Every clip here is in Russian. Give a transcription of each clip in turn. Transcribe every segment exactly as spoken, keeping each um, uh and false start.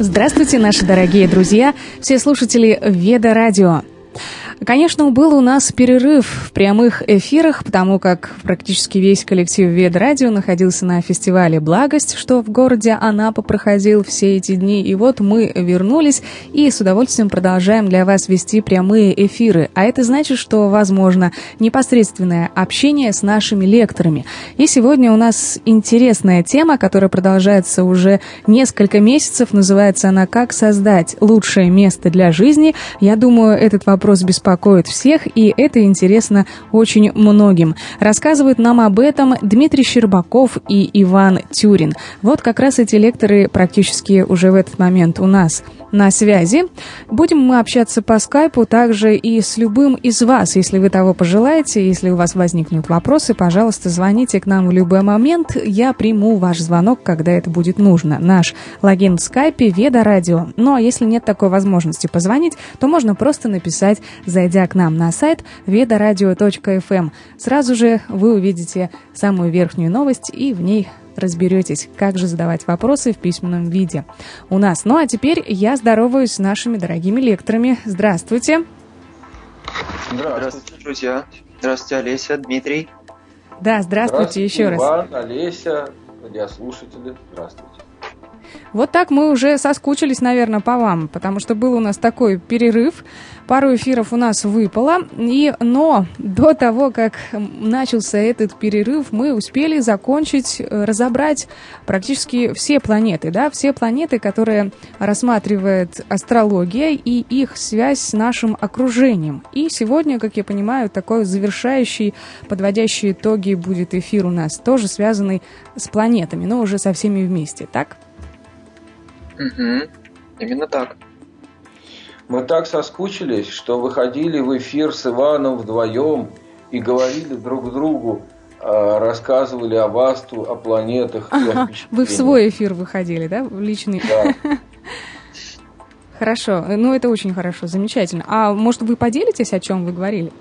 Здравствуйте, наши дорогие друзья, все слушатели Веда Радио. Конечно, был у нас перерыв в прямых эфирах, потому как практически весь коллектив Веда Радио находился на фестивале «Благость», что в городе Анапа проходил все эти дни. И вот мы вернулись и с удовольствием продолжаем для вас вести прямые эфиры. А это значит, что возможно непосредственное общение с нашими лекторами. И сегодня у нас интересная тема, которая продолжается уже несколько месяцев. Называется она «Как создать лучшее место для жизни». Я думаю, этот вопрос беспокоит всех, и это интересно очень многим. Рассказывают нам об этом Дмитрий Щербаков и Иван Тюрин. Вот как раз эти лекторы практически уже в этот момент у нас на связи. Будем мы общаться по скайпу также и с любым из вас, если вы того пожелаете. Если у вас возникнут вопросы, пожалуйста, звоните к нам в любой момент. Я приму ваш звонок, когда это будет нужно. Наш логин в скайпе Веда Радио. Ну, а если нет такой возможности позвонить, то можно просто написать, зайдя к нам на сайт ведарадио точка эф эм. Сразу же вы увидите самую верхнюю новость и в ней разберетесь, как же задавать вопросы в письменном виде у нас. Ну а теперь я здороваюсь с нашими дорогими лекторами. Здравствуйте. Здравствуйте, друзья. Здравствуйте, Олеся, Дмитрий. Да, здравствуйте, здравствуйте еще Иван, раз. Иван, Олеся, радиослушатели, здравствуйте. Вот так мы уже соскучились, наверное, по вам, потому что был у нас такой перерыв, пару эфиров у нас выпало, и, но до того, как начался этот перерыв, мы успели закончить, разобрать практически все планеты, да, все планеты, которые рассматривает астрология и их связь с нашим окружением. И сегодня, как я понимаю, такой завершающий, подводящий итоги будет эфир у нас, тоже связанный с планетами, но уже со всеми вместе, так? Угу. Именно так. Мы так соскучились, что выходили в эфир с Иваном вдвоем и говорили друг другу, рассказывали о Васту, о планетах. Ага, вы в свой эфир выходили, да? В личный? Да. Хорошо, ну это очень хорошо, замечательно. А может, вы поделитесь, о чем вы говорили?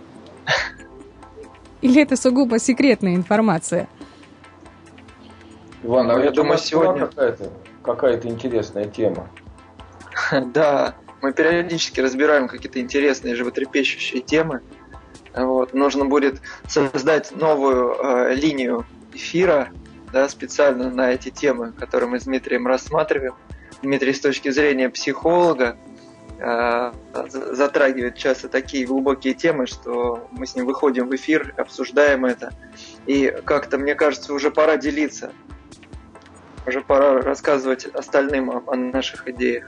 Или это сугубо секретная информация? Иван, а я это думаю, сегодня какая-то, какая-то интересная тема. Да, мы периодически разбираем какие-то интересные, животрепещущие темы. Вот. Нужно будет создать новую э, линию эфира, да, специально на эти темы, которые мы с Дмитрием рассматриваем. Дмитрий с точки зрения психолога э, затрагивает часто такие глубокие темы, что мы с ним выходим в эфир, обсуждаем это. И как-то, мне кажется, уже пора делиться. Уже пора рассказывать остальным о, о наших идеях.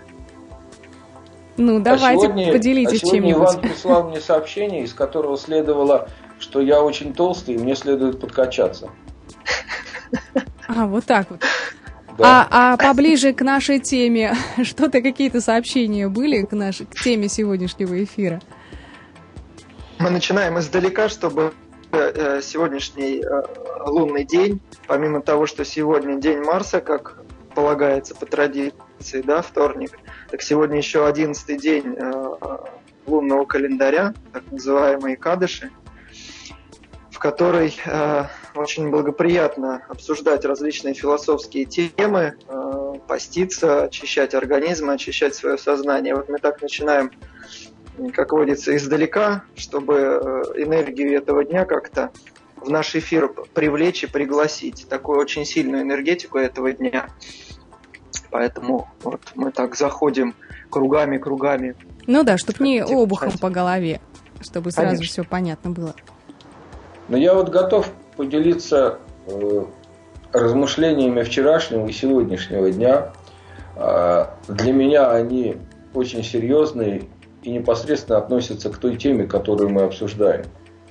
Ну, давайте, а сегодня, поделитесь а сегодня чем-нибудь. Иван прислал мне сообщение, из которого следовало, что я очень толстый, и мне следует подкачаться. А, вот так вот. Да. А, а поближе к нашей теме, что-то, какие-то сообщения были к, нашей, к теме сегодняшнего эфира? Мы начинаем издалека, чтобы сегодняшний лунный день, помимо того, что сегодня день Марса, как полагается по традиции, да, вторник, так сегодня еще одиннадцатый день лунного календаря, так называемые Кадыши, в которой очень благоприятно обсуждать различные философские темы, поститься, очищать организм, очищать свое сознание. Вот мы так начинаем, как водится, издалека, чтобы энергию этого дня как-то в наш эфир привлечь и пригласить, такую очень сильную энергетику этого дня. Поэтому вот мы так заходим кругами-кругами. Ну да, чтобы не обухом по голове, чтобы сразу Конечно. Все понятно было. Но я вот готов поделиться э, размышлениями вчерашнего и сегодняшнего дня. Э, для меня они очень серьезные и непосредственно относятся к той теме, которую мы обсуждаем.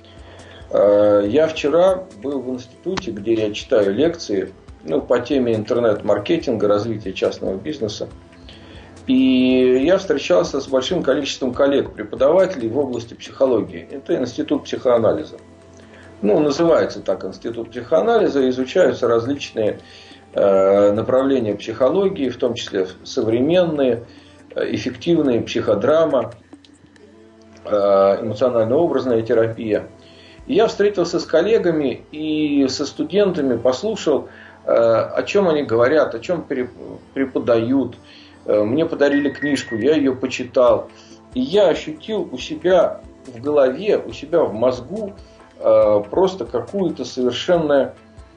Я вчера был в институте, где я читаю лекции, ну, по теме интернет-маркетинга, развития частного бизнеса. И я встречался с большим количеством коллег-преподавателей в области психологии. Это институт психоанализа. Ну, называется так институт психоанализа. Изучаются различные э, направления психологии, в том числе современные, эффективные, психодрама, э, эмоционально-образная терапия. И я встретился с коллегами и со студентами, послушал о чем они говорят, о чем преподают. Мне подарили книжку, я ее почитал. И я ощутил у себя в голове, у себя в мозгу просто какую-то совершенно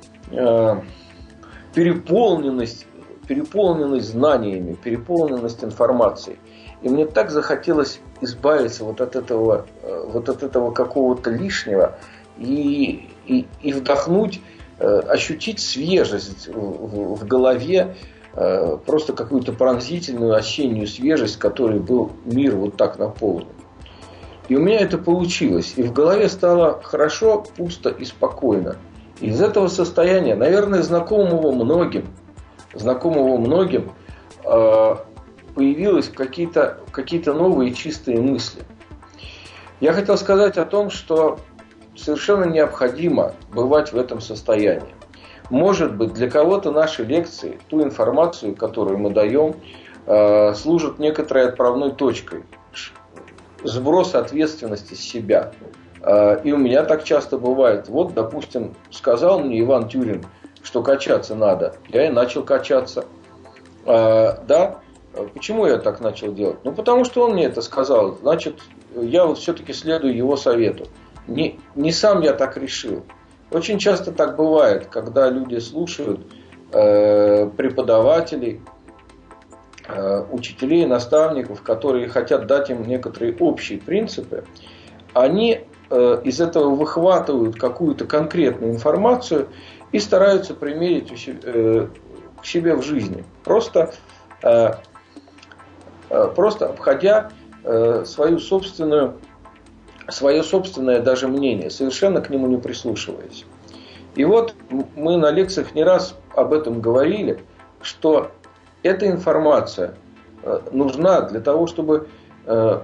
переполненность, переполненность знаниями, переполненность информацией. И мне так захотелось избавиться вот от этого, вот от этого какого-то лишнего и, и, и вдохнуть, ощутить свежесть в, в, в голове, просто какую-то пронзительную осеннюю свежесть, которой был мир вот так наполнен. И у меня это получилось. И в голове стало хорошо, пусто и спокойно. Из этого состояния, наверное, знакомого многим, знакомого многим, появились какие-то, какие-то новые чистые мысли. Я хотел сказать о том, что совершенно необходимо бывать в этом состоянии. Может быть, для кого-то наши лекции, ту информацию, которую мы даем, служат некоторой отправной точкой. Сброс ответственности с себя. И у меня так часто бывает. Вот, допустим, сказал мне Иван Тюрин, что качаться надо. Я и начал качаться. Да? Почему я так начал делать? Ну, потому что он мне это сказал. Значит, я вот все-таки следую его совету. Не, не сам я так решил. Очень часто так бывает, когда люди слушают э, преподавателей, э, учителей, наставников, которые хотят дать им некоторые общие принципы. Они э, из этого выхватывают какую-то конкретную информацию и стараются примерить э, к себе в жизни. Просто... Э, Просто обходя э, свою собственную, свое собственное даже мнение, совершенно к нему не прислушиваясь. И вот мы на лекциях не раз об этом говорили, что эта информация э, нужна для того, чтобы э,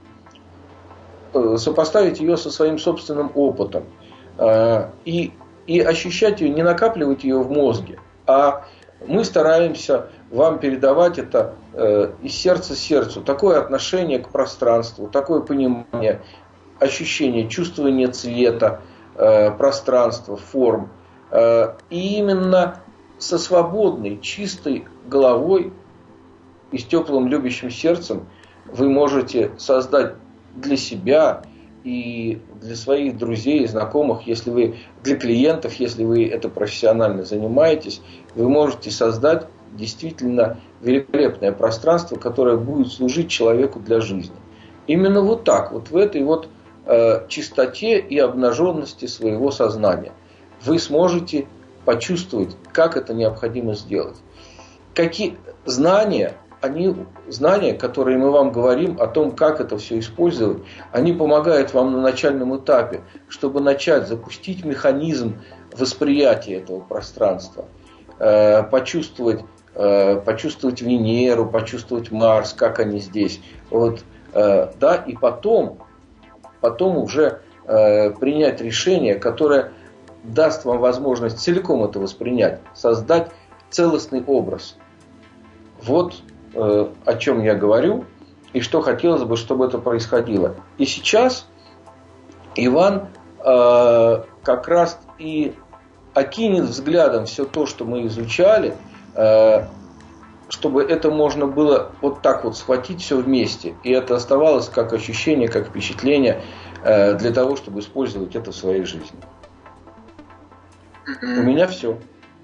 сопоставить ее со своим собственным опытом э, и, и ощущать ее, не накапливать ее в мозге, а мы стараемся вам передавать это э, из сердца сердцу. Такое отношение к пространству, такое понимание, ощущение, чувствование цвета, э, пространства, форм. Э, и именно со свободной, чистой головой и с теплым любящим сердцем вы можете создать для себя и для своих друзей и знакомых, если вы для клиентов, если вы это профессионально занимаетесь, вы можете создать действительно великолепное пространство, которое будет служить человеку для жизни. Именно вот так, вот в этой вот э, чистоте и обнаженности своего сознания вы сможете почувствовать, как это необходимо сделать. Какие знания, они, знания, которые мы вам говорим о том, как это все использовать, они помогают вам на начальном этапе, чтобы начать запустить механизм восприятия этого пространства, э, почувствовать почувствовать Венеру, почувствовать Марс, как они здесь. Вот, э, да, и потом, потом уже э, принять решение, которое даст вам возможность целиком это воспринять, создать целостный образ. Вот э, о чем я говорю, и что хотелось бы, чтобы это происходило. И сейчас Иван э, как раз и окинет взглядом все то, что мы изучали, чтобы это можно было вот так вот схватить все вместе. И это оставалось как ощущение, как впечатление для того, чтобы использовать это в своей жизни. У меня все.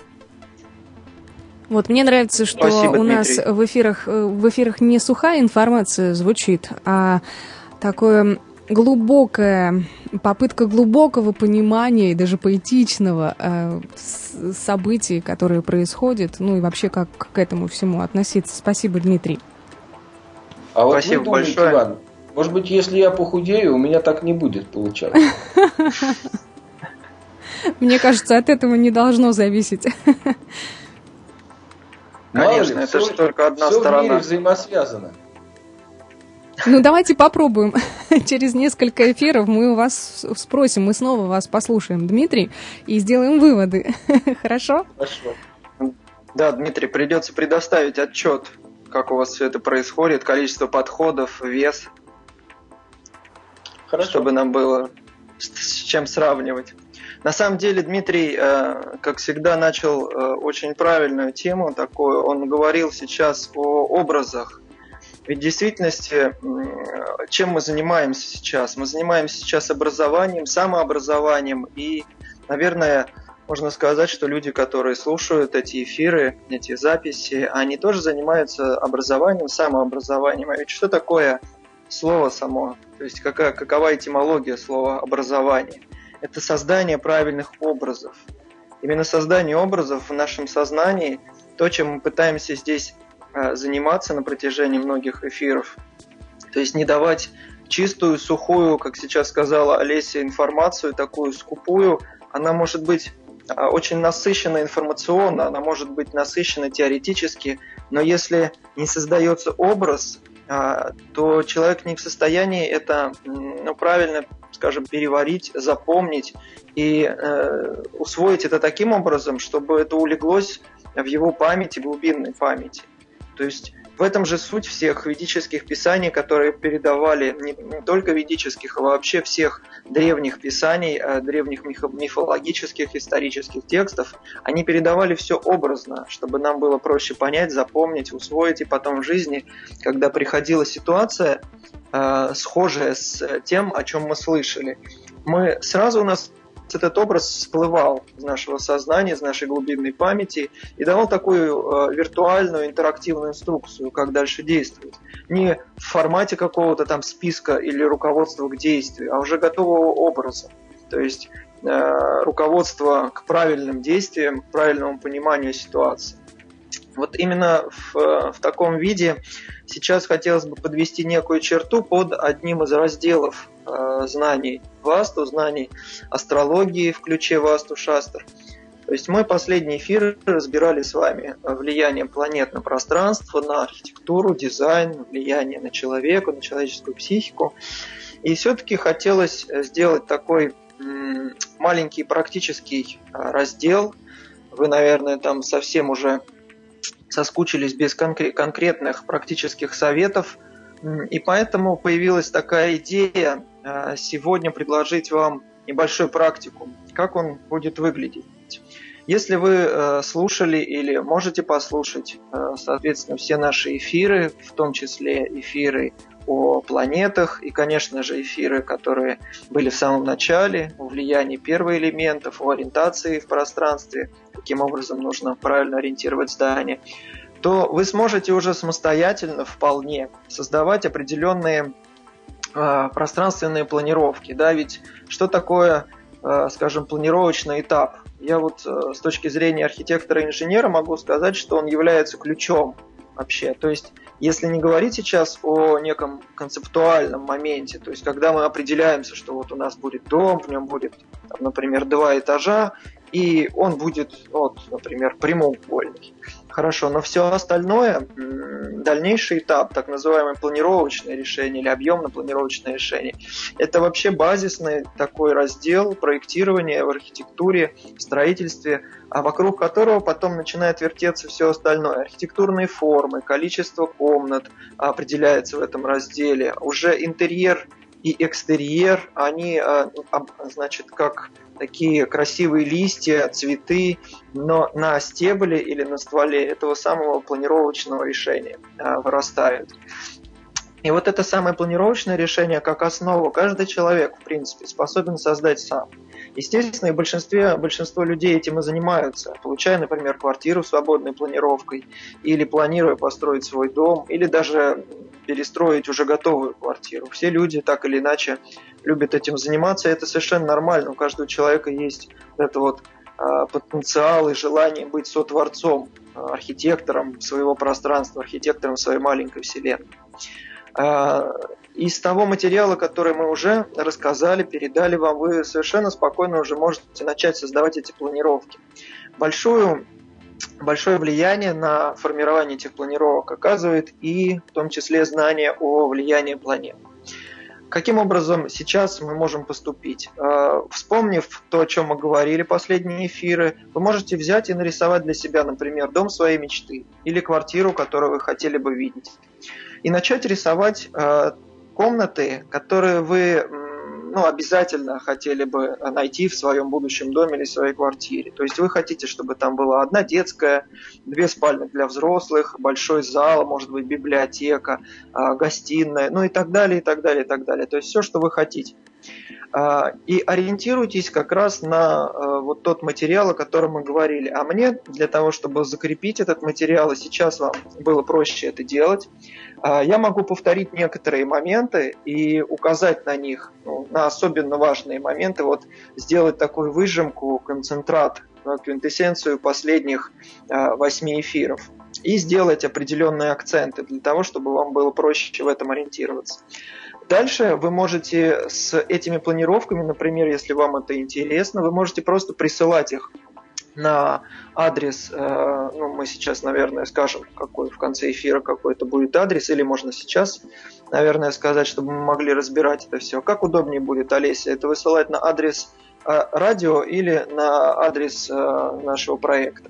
Вот мне нравится, что Спасибо, у Дмитрий. нас в эфирах, в эфирах не сухая информация звучит, а такое глубокая попытка глубокого понимания и даже поэтичного э, событий, которые происходят, ну и вообще как к этому всему относиться. Спасибо, Дмитрий. А вот Спасибо вы думаете, большое. Иван, может быть, если я похудею, у меня так не будет получаться? Мне кажется, от этого не должно зависеть. Конечно, это же только одна все сторона. в мире взаимосвязано. Ну, давайте попробуем. Через несколько эфиров мы у вас спросим, мы снова вас послушаем, Дмитрий, и сделаем выводы. Хорошо? Хорошо. Да, Дмитрий, придется предоставить отчет, как у вас все это происходит, количество подходов, вес, Хорошо. чтобы нам было с чем сравнивать. На самом деле Дмитрий, как всегда, начал очень правильную тему такую. Он говорил сейчас о образах. Ведь в действительности, чем мы занимаемся сейчас? Мы занимаемся сейчас образованием, самообразованием. И, наверное, можно сказать, что люди, которые слушают эти эфиры, эти записи, они тоже занимаются образованием, самообразованием. А ведь что такое слово само? То есть какая, какова этимология слова «образование»? Это создание правильных образов. Именно создание образов в нашем сознании, то, чем мы пытаемся здесь э, заниматься на протяжении многих эфиров. То есть не давать чистую, сухую, как сейчас сказала Олеся, информацию, такую скупую. Она может быть э, очень насыщена информационно, она может быть насыщена теоретически, но если не создается образ, э, то человек не в состоянии это ну, правильно, скажем, переварить, запомнить и э, усвоить это таким образом, чтобы это улеглось в его памяти, глубинной памяти. То есть в этом же суть всех ведических писаний, которые передавали, не, не только ведических, а вообще всех древних писаний, древних мифологических, исторических текстов, они передавали все образно, чтобы нам было проще понять, запомнить, усвоить, и потом в жизни, когда приходила ситуация, э, схожая с тем, о чем мы слышали, мы сразу у нас этот образ всплывал из нашего сознания, из нашей глубинной памяти и давал такую э, виртуальную интерактивную инструкцию, как дальше действовать. Не в формате какого-то там списка или руководства к действию, а уже готового образа. То есть э, руководство к правильным действиям, к правильному пониманию ситуации. Вот именно в, в таком виде сейчас хотелось бы подвести некую черту под одним из разделов э, знаний Васту, знаний астрологии в ключе Васту Шастр. То есть мы последние эфиры разбирали с вами влияние планет на пространство, на архитектуру, дизайн, влияние на человека, на человеческую психику. И все-таки хотелось сделать такой м, маленький практический раздел. Вы, наверное, там совсем уже соскучились без конкре- конкретных практических советов, и поэтому появилась такая идея сегодня предложить вам небольшой практикум, как он будет выглядеть. Если вы слушали или можете послушать, соответственно, все наши эфиры, в том числе эфиры о планетах и, конечно же, эфиры, которые были в самом начале, о влиянии первоэлементов, о ориентации в пространстве, каким образом нужно правильно ориентировать здание, то вы сможете уже самостоятельно вполне создавать определенные э, пространственные планировки. Да? Ведь что такое, э, скажем, планировочный этап? Я вот э, с точки зрения архитектора и инженера могу сказать, что он является ключом вообще. То есть, если не говорить сейчас о неком концептуальном моменте, то есть, когда мы определяемся, что вот у нас будет дом, в нем будет, там, например, два этажа, и он будет, вот, например, прямоугольный. Хорошо, но все остальное, дальнейший этап, так называемое планировочное решение или объемно-планировочное решение, это вообще базисный такой раздел проектирования в архитектуре, в строительстве, а вокруг которого потом начинает вертеться все остальное. Архитектурные формы, количество комнат определяется в этом разделе. Уже интерьер и экстерьер, они, значит, как такие красивые листья, цветы, но на стебле или на стволе этого самого планировочного решения вырастают. И вот это самое планировочное решение, как основу, каждый человек, в принципе, способен создать сам. Естественно, и в большинстве, большинство людей этим и занимаются, получая, например, квартиру с свободной планировкой, или планируя построить свой дом, или даже перестроить уже готовую квартиру. Все люди так или иначе любят этим заниматься, и это совершенно нормально. У каждого человека есть это вот э, потенциал и желание быть сотворцом, э, архитектором своего пространства, архитектором своей маленькой вселенной. Э, из того материала, который мы уже рассказали, передали вам, вы совершенно спокойно уже можете начать создавать эти планировки. Большую Большое влияние на формирование этих планировок оказывает и в том числе знание о влиянии планет. Каким образом сейчас мы можем поступить? Вспомнив то, о чем мы говорили последние эфиры, вы можете взять и нарисовать для себя, например, дом своей мечты или квартиру, которую вы хотели бы видеть. И начать рисовать комнаты, которые вы ну, обязательно хотели бы найти в своем будущем доме или в своей квартире. То есть вы хотите, чтобы там была одна детская, две спальни для взрослых, большой зал, может быть, библиотека, гостиная, ну и так далее, и так далее, и так далее. То есть все, что вы хотите. И ориентируйтесь как раз на вот тот материал, о котором мы говорили. А мне для того, чтобы закрепить этот материал, и сейчас вам было проще это делать, я могу повторить некоторые моменты и указать на них, ну, на особенно важные моменты, вот сделать такую выжимку, концентрат, квинтэссенцию последних восьми эфиров и сделать определенные акценты для того, чтобы вам было проще в этом ориентироваться. Дальше вы можете с этими планировками, например, если вам это интересно, вы можете просто присылать их на адрес, ну, мы сейчас, наверное, скажем, какой в конце эфира какой-то будет адрес, или можно сейчас, наверное, сказать, чтобы мы могли разбирать это все. Как удобнее будет, Олеся, это высылать на адрес радио или на адрес нашего проекта?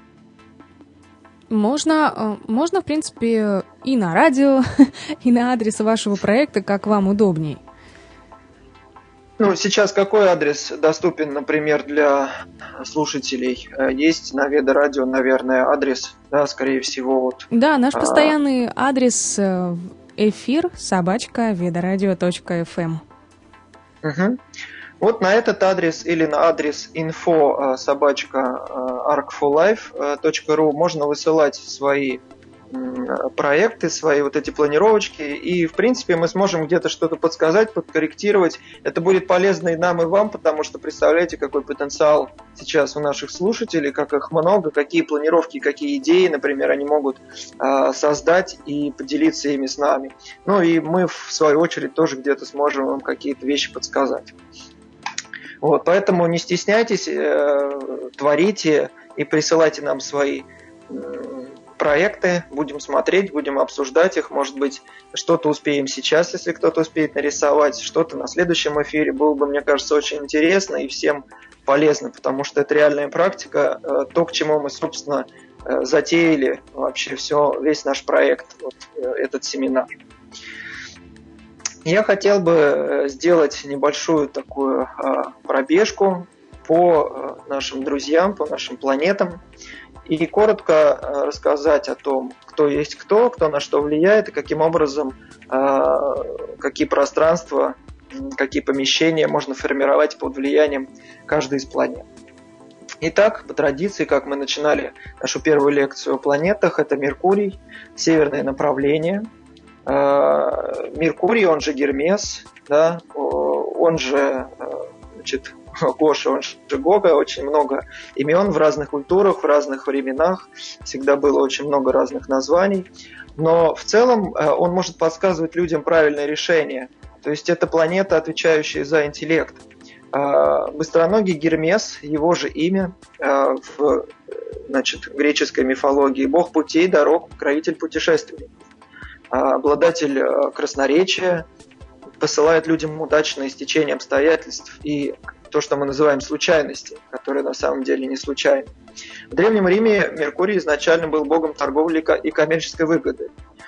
Можно, можно, в принципе, и на радио, и на адрес вашего проекта, как вам удобней. Ну, сейчас какой адрес доступен, например, для слушателей? Есть на Веда Радио, наверное, адрес, да, скорее всего. Вот. Да, наш постоянный а... адрес эфир собачка ведарадио точка эф эм. Угу. Вот на этот адрес или на адрес инфо собачка арк фор лайф точка ру можно высылать свои проекты, свои вот эти планировочки, и в принципе мы сможем где-то что-то подсказать, подкорректировать. Это будет полезно и нам, и вам, потому что представляете, какой потенциал сейчас у наших слушателей, как их много, какие планировки, какие идеи, например, они могут э, создать и поделиться ими с нами. Ну и мы в свою очередь тоже где-то сможем вам какие-то вещи подсказать. Вот, поэтому не стесняйтесь, э, творите и присылайте нам свои э, проекты, будем смотреть, будем обсуждать их, может быть, что-то успеем сейчас, если кто-то успеет нарисовать, что-то на следующем эфире было бы, мне кажется, очень интересно и всем полезно, потому что это реальная практика, то, к чему мы, собственно, затеяли вообще все, весь наш проект, вот, этот семинар. Я хотел бы сделать небольшую такую пробежку по нашим друзьям, по нашим планетам, и коротко рассказать о том, кто есть кто, кто на что влияет и каким образом, какие пространства, какие помещения можно формировать под влиянием каждой из планет. Итак, по традиции, как мы начинали нашу первую лекцию о планетах, это Меркурий, северное направление. Меркурий, он же Гермес, да, он же, значит, Гоша, он же Гога, очень много имен в разных культурах, в разных временах, всегда было очень много разных названий, но в целом он может подсказывать людям правильное решение, то есть это планета, отвечающая за интеллект. Быстроногий Гермес, его же имя в, значит, греческой мифологии, бог путей, дорог, покровитель путешественников, обладатель красноречия, посылает людям удачное стечение обстоятельств и то, что мы называем случайности, которые на самом деле не случайны. В Древнем Риме Меркурий изначально был богом торговли и коммерческой выгоды.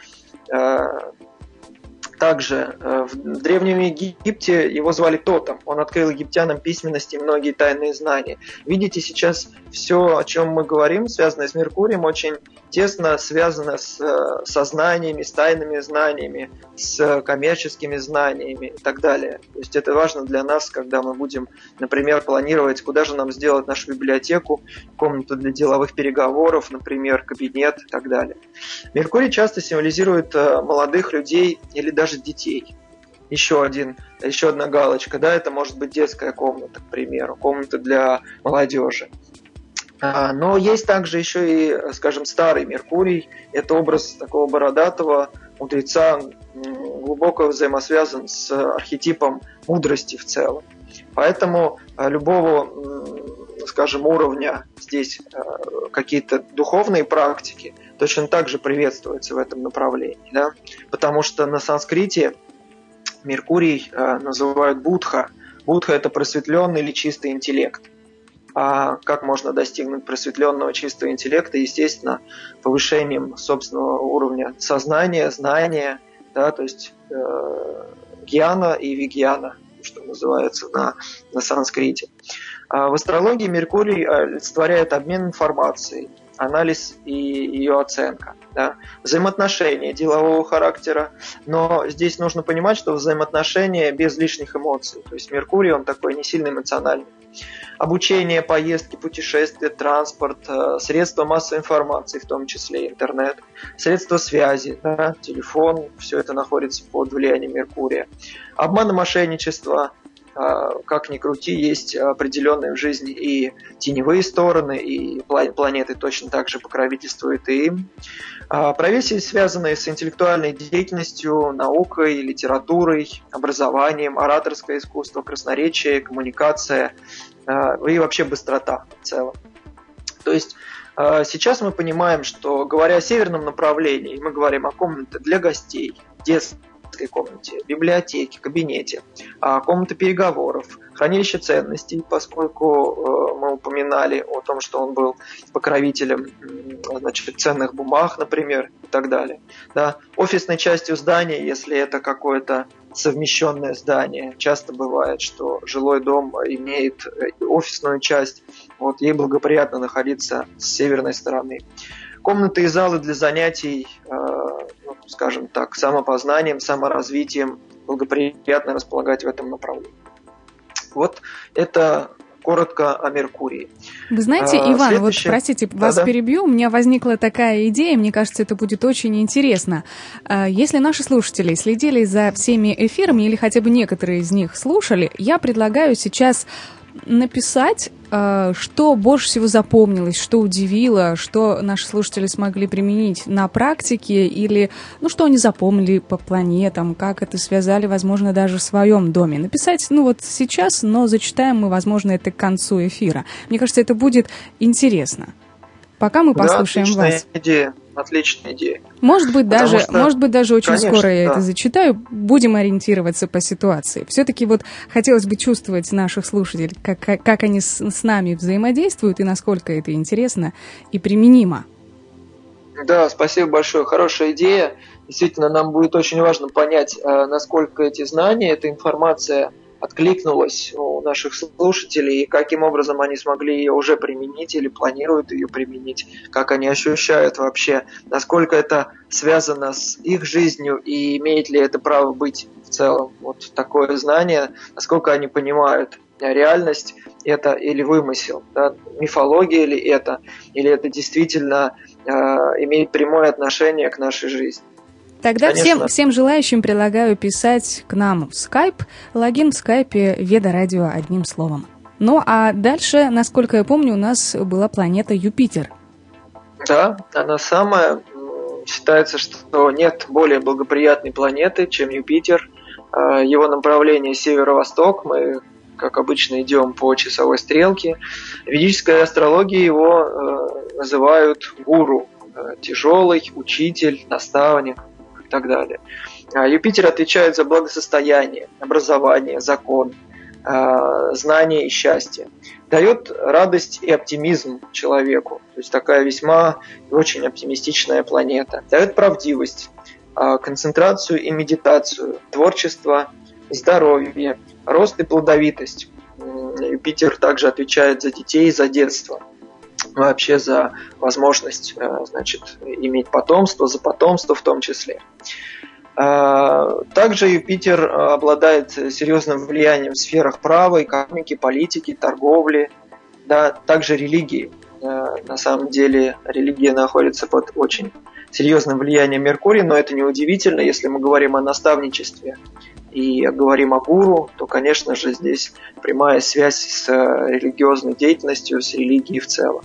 Также в Древнем Египте его звали Тотем. Он открыл египтянам письменность и многие тайные знания. Видите, сейчас все, о чем мы говорим, связанное с Меркурием, очень тесно связано с сознаниями, с тайными знаниями, с коммерческими знаниями и так далее. То есть это важно для нас, когда мы будем, например, планировать, куда же нам сделать нашу библиотеку, комнату для деловых переговоров, например, кабинет и так далее. Меркурий часто символизирует молодых людей или даже детей. Еще, один, еще одна галочка, да, это может быть детская комната, к примеру, комната для молодежи. Но есть также еще и, скажем, старый Меркурий. Это образ такого бородатого мудреца, глубоко взаимосвязан с архетипом мудрости в целом. Поэтому любого, скажем, уровня здесь какие-то духовные практики точно так же приветствуются в этом направлении. Да? Потому что на санскрите Меркурий называют Будха. Будха – это просветленный или чистый интеллект. А как можно достигнуть просветленного чистого интеллекта? Естественно, повышением собственного уровня сознания, знания, да, то есть э, гьяна и вигьяна. что называется на, на санскрите. А в астрологии Меркурий олицетворяет обмен информацией, анализ и ее оценка, да? Взаимоотношения делового характера, но здесь нужно понимать, что взаимоотношения без лишних эмоций, то есть Меркурий, он такой не сильно эмоциональный. Обучение, поездки, путешествия, транспорт, средства массовой информации, в том числе интернет, средства связи, да, телефон, все это находится под влиянием Меркурия. Обман и мошенничество, как ни крути, есть определенные в жизни и теневые стороны, и планеты точно так же покровительствуют и им. Профессии, связанные с интеллектуальной деятельностью, наукой, литературой, образованием, ораторское искусство, красноречие, коммуникация и вообще быстрота в целом. То есть сейчас мы понимаем, что, говоря о северном направлении, мы говорим о комнате для гостей, детской комнате, библиотеке, кабинете, комнате переговоров, хранилище ценностей, поскольку мы упоминали о том, что он был покровителем, значит, ценных бумаг, например, и так далее. Да. Офисной частью здания, если это какое-то совмещенное здание, часто бывает, что жилой дом имеет офисную часть, вот, ей благоприятно находиться с северной стороны. Комнаты и залы для занятий, ну, скажем так, самопознанием, саморазвитием, благоприятно располагать в этом направлении. Вот это коротко о Меркурии. Вы знаете, а, Иван, следующее... вот, простите, вас Да-да. перебью, у меня возникла такая идея, мне кажется, это будет очень интересно. Если наши слушатели следили за всеми эфирами, или хотя бы некоторые из них слушали, я предлагаю сейчас написать, что больше всего запомнилось, что удивило, что наши слушатели смогли применить на практике, или ну, что они запомнили по планетам, как это связали, возможно, даже в своем доме. Написать, ну вот сейчас, но зачитаем мы, возможно, это к концу эфира. Мне кажется, это будет интересно. Пока мы послушаем да, отличная вас. Идея. Отличная идея. Может быть, даже, что... может быть, даже очень Конечно, скоро я да. это зачитаю. Будем ориентироваться по ситуации. Все-таки вот хотелось бы чувствовать наших слушателей, как, как, как они с, с нами взаимодействуют и насколько это интересно и применимо. Да, спасибо большое. Хорошая идея. Действительно, нам будет очень важно понять, насколько эти знания, эта информация откликнулась у наших слушателей, и каким образом они смогли ее уже применить или планируют ее применить, как они ощущают вообще, насколько это связано с их жизнью и имеет ли это право быть в целом. Вот такое знание, насколько они понимают реальность это или вымысел, да, мифология ли это, или это действительно э, имеет прямое отношение к нашей жизни. Тогда всем, всем желающим предлагаю писать к нам в Skype, логин в Skype Веда Радио одним словом. Ну а дальше, насколько я помню, у нас была планета Юпитер. Да, она самая. Считается, что нет более благоприятной планеты, чем Юпитер. Его направление северо-восток, мы, как обычно, идем по часовой стрелке. В ведической астрологии его называют гуру, тяжелый учитель, наставник и так далее. Юпитер отвечает за благосостояние, образование, закон, знание и счастье. Дает радость и оптимизм человеку. То есть такая весьма очень оптимистичная планета. Дает правдивость, концентрацию и медитацию, творчество, здоровье, рост и плодовитость. Юпитер также отвечает за детей и за детство. Вообще за возможность, значит, иметь потомство, за потомство в том числе. Также Юпитер обладает серьезным влиянием в сферах права, экономики, политики, торговли, да, также религии. На самом деле религия находится под очень серьезным влиянием Меркурия, но это не удивительно, если мы говорим о наставничестве и говорим о гуру, то, конечно же, здесь прямая связь с религиозной деятельностью, с религией в целом.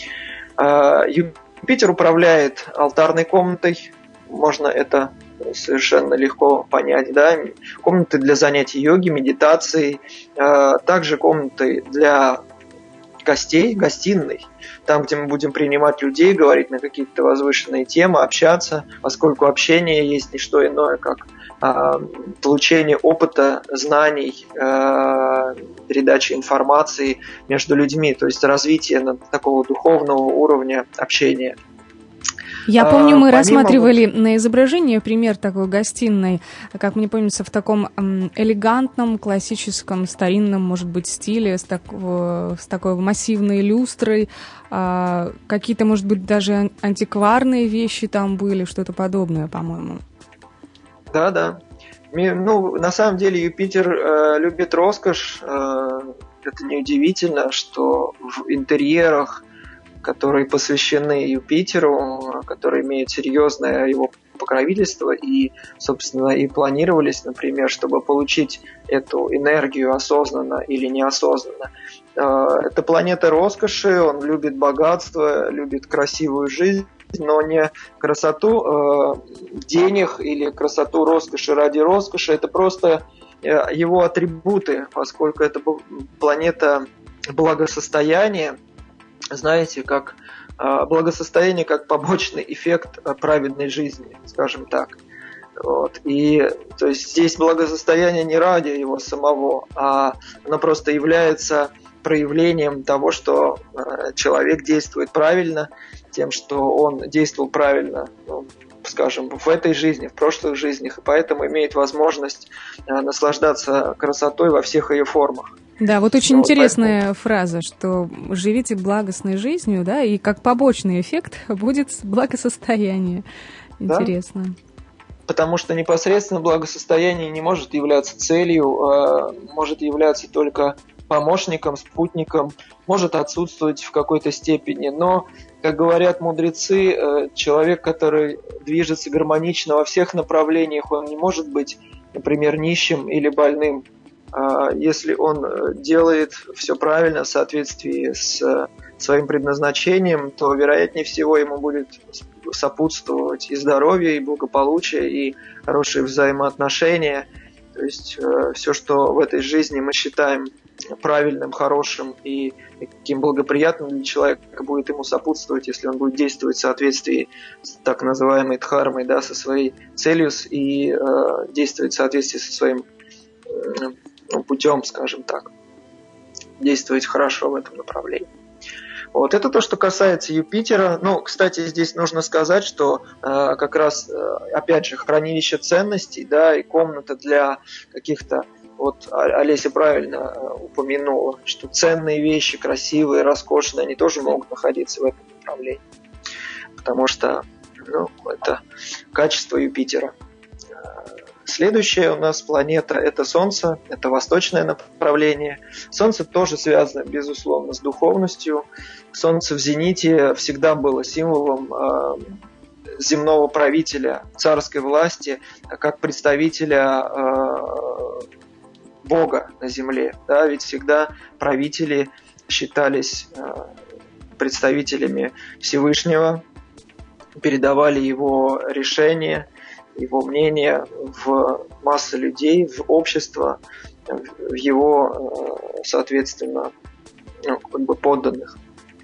Юпитер управляет алтарной комнатой, можно это совершенно легко понять, да, комнаты для занятий йоги, медитации, также комнаты для гостей, гостиной, там, где мы будем принимать людей, говорить на какие-то возвышенные темы, общаться, поскольку общение есть не что иное, как получение опыта, знаний, передача информации между людьми, то есть развитие такого духовного уровня общения. Я помню, мы а, рассматривали вот... на изображении пример такой гостиной, как мне помнится, в таком элегантном, классическом, старинном, может быть, стиле, с, такого, с такой массивной люстрой. А, какие-то, может быть, даже антикварные вещи там были, что-то подобное, по-моему. Да, да. Ну, на самом деле Юпитер э, любит роскошь. Э, это неудивительно, что в интерьерах, которые посвящены Юпитеру, которые имеют серьезное его покровительство и, собственно, и планировались, например, чтобы получить эту энергию осознанно или неосознанно. Это планета роскоши, он любит богатство, любит красивую жизнь, но не красоту денег или красоту роскоши ради роскоши. Это просто его атрибуты, поскольку это планета благосостояния. Знаете, как благосостояние как побочный эффект праведной жизни, скажем так. Вот. И то есть здесь благосостояние не ради его самого, а оно просто является проявлением того, что человек действует правильно, тем, что он действовал правильно, ну, скажем, в этой жизни, в прошлых жизнях, и поэтому имеет возможность наслаждаться красотой во всех ее формах. Да, вот очень вот интересная поэтому... фраза, что живите благостной жизнью, да, и как побочный эффект будет благосостояние. Интересно. Да? Потому что непосредственно благосостояние не может являться целью, а может являться только помощником, спутником, может отсутствовать в какой-то степени. Но, как говорят мудрецы, человек, который движется гармонично во всех направлениях, он не может быть, например, нищим или больным. Если он делает все правильно в соответствии с своим предназначением, то, вероятнее всего, ему будет сопутствовать и здоровье, и благополучие, и хорошие взаимоотношения. То есть все, что в этой жизни мы считаем правильным, хорошим и таким благоприятным для человека, будет ему сопутствовать, если он будет действовать в соответствии с так называемой дхармой, да, со своей целью и э, действовать в соответствии со своим э, ну, путем, скажем так, действовать хорошо в этом направлении. Вот это то, что касается Юпитера. Ну, кстати, здесь нужно сказать, что э, как раз, э, опять же, хранилище ценностей, да, и комната для каких-то, вот Олеся правильно упомянула, что ценные вещи, красивые, роскошные, они тоже могут находиться в этом направлении. Потому что, ну, это качество Юпитера. Следующая у нас планета – это Солнце, это восточное направление. Солнце тоже связано, безусловно, с духовностью. Солнце в зените всегда было символом э, земного правителя, царской власти, как представителя э, Бога на земле. Да? Ведь всегда правители считались э, представителями Всевышнего, передавали его решения, его мнение в массы людей, в общество, в его, соответственно, ну, как бы подданных.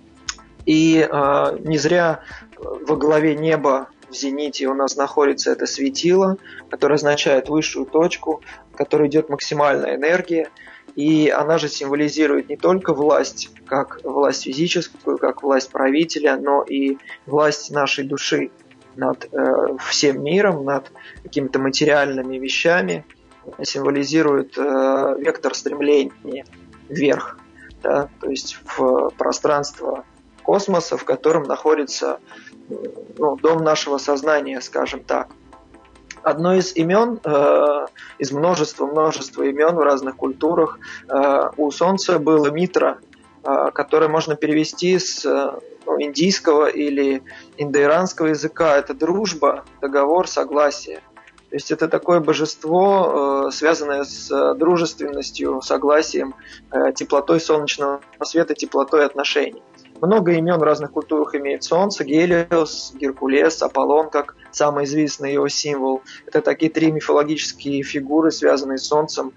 И э, не зря во главе неба в зените у нас находится это светило, которое означает высшую точку, в которой идет максимальная энергия. И она же символизирует не только власть, как власть физическую, как власть правителя, но и власть нашей души над э, всем миром, над какими-то материальными вещами, символизирует э, вектор стремления вверх, да, то есть в пространство космоса, в котором находится, ну, дом нашего сознания, скажем так. Одно из имен, э, из множества-множества имен в разных культурах, э, у Солнца было Митра, э, которое можно перевести с ну, индийского или индоиранского языка. Это дружба, договор, согласие. То есть это такое божество, э, связанное с дружественностью, согласием, э, теплотой солнечного света, теплотой отношений. Много имен в разных культурах имеет Солнце: Гелиос, Геркулес, Аполлон, как самый известный его символ. Это такие три мифологические фигуры, связанные с Солнцем,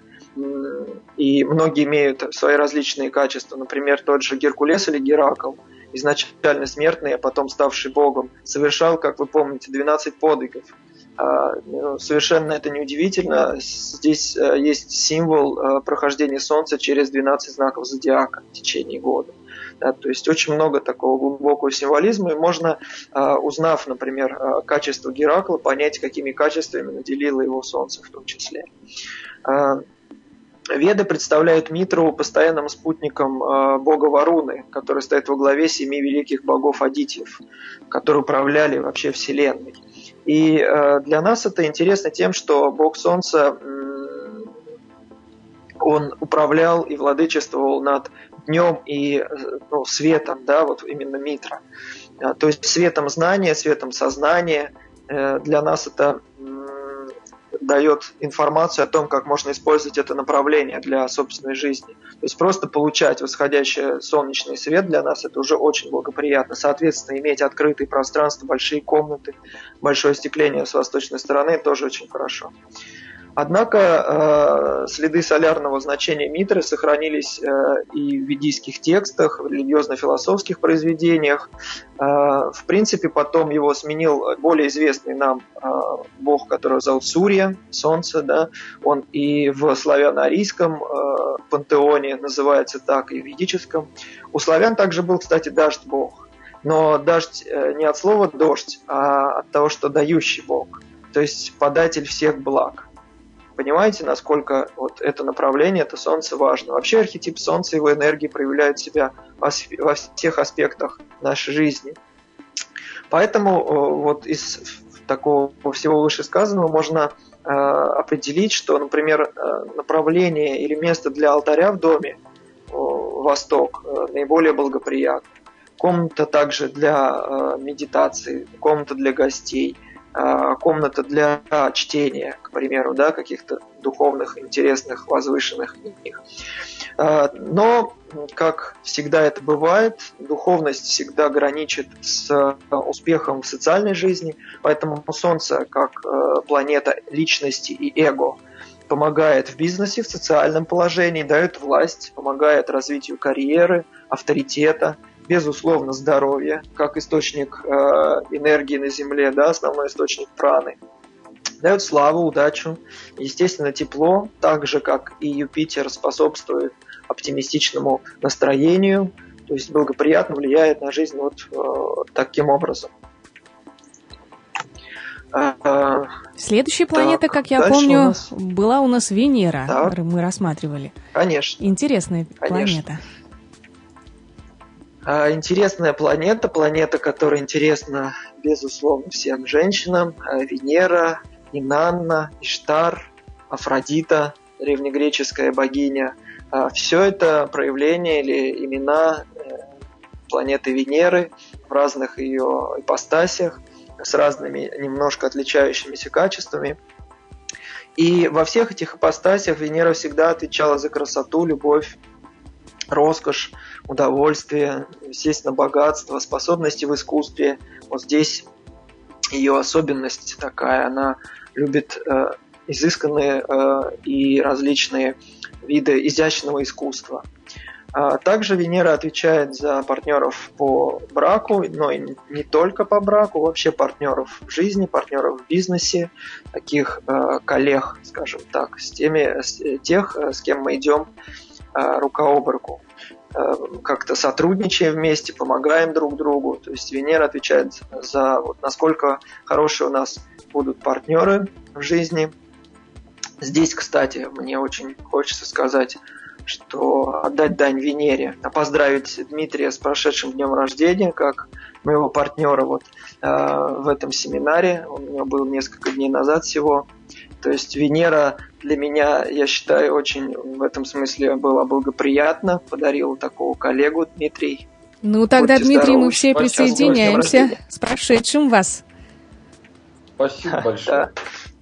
и многие имеют свои различные качества. Например, тот же Геркулес или Геракл, изначально смертный, а потом ставший богом, совершал, как вы помните, двенадцать подвигов. Совершенно это неудивительно. Здесь есть символ прохождения Солнца через двенадцать знаков зодиака в течение года. Да, то есть очень много такого глубокого символизма, и можно, узнав, например, качество Геракла, понять, какими качествами наделило его Солнце в том числе. Веды представляют Митру постоянным спутником э, бога Варуны, который стоит во главе семи великих богов Адитьев, которые управляли вообще Вселенной. И э, для нас это интересно тем, что бог Солнца, э, он управлял и владычествовал над днем и ну, светом, да, вот именно Митра. Э, то есть светом знания, светом сознания. Э, для нас это дает информацию о том, как можно использовать это направление для собственной жизни. То есть просто получать восходящий солнечный свет для нас это уже очень благоприятно. Соответственно, иметь открытые пространства, большие комнаты, большое остекление с восточной стороны тоже очень хорошо. Однако э, следы солярного значения Митры сохранились э, и в ведийских текстах, в религиозно-философских произведениях. Э, в принципе, потом его сменил более известный нам э, бог, которого зовут Сурья, Солнце. Да? Он и в славяно-арийском э, пантеоне называется так, и в ведическом. У славян также был, кстати, дождь-бог. Но дождь э, не от слова «дождь», а от того, что дающий бог. То есть податель всех благ. Понимаете, насколько вот это направление, это Солнце важно. Вообще архетип Солнца и его энергии проявляют себя во всех аспектах нашей жизни. Поэтому вот из такого всего вышесказанного можно э, определить, что, например, направление или место для алтаря в доме, э, восток, э, наиболее благоприятно. Комната также для э, медитации, комната для гостей, комната для чтения, к примеру, да, каких-то духовных, интересных, возвышенных книг. Но, как всегда это бывает, духовность всегда граничит с успехом в социальной жизни, поэтому Солнце, как планета личности и эго, помогает в бизнесе, в социальном положении, дает власть, помогает развитию карьеры, авторитета, безусловно, здоровье, как источник э, энергии на Земле, да, основной источник праны. Дает славу, удачу, естественно, тепло, так же, как и Юпитер способствует оптимистичному настроению, то есть благоприятно влияет на жизнь вот э, таким образом. Следующая планета, так, как я помню, у нас... была у нас Венера, так. которую мы рассматривали. Конечно. Интересная Конечно. планета. Интересная планета, планета, которая интересна, безусловно, всем женщинам. Венера, Инанна, Иштар, Афродита, древнегреческая богиня. Все это проявления или имена планеты Венеры в разных ее ипостасях, с разными немножко отличающимися качествами. И во всех этих ипостасях Венера всегда отвечала за красоту, любовь, роскошь, удовольствие, естественно, богатство, способности в искусстве. Вот здесь ее особенность такая. Она любит э, изысканные э, и различные виды изящного искусства. А также Венера отвечает за партнеров по браку, но и не только по браку, вообще партнеров в жизни, партнеров в бизнесе, таких э, коллег, скажем так, с теми, с тех, с кем мы идем рука об руку, как-то сотрудничаем вместе, помогаем друг другу. То есть Венера отвечает за вот, насколько хорошие у нас будут партнеры в жизни. Здесь, кстати, мне очень хочется сказать, что отдать дань Венере, поздравить Дмитрия с прошедшим днем рождения, как моего партнера вот, э, в этом семинаре. Он у него был несколько дней назад всего. То есть Венера для меня, я считаю, очень в этом смысле была благоприятна. Подарил такого коллегу Дмитрий. Ну тогда, Будьте Дмитрий, здоровы. мы все Спасибо. присоединяемся с прошедшим вас. Спасибо большое. Да.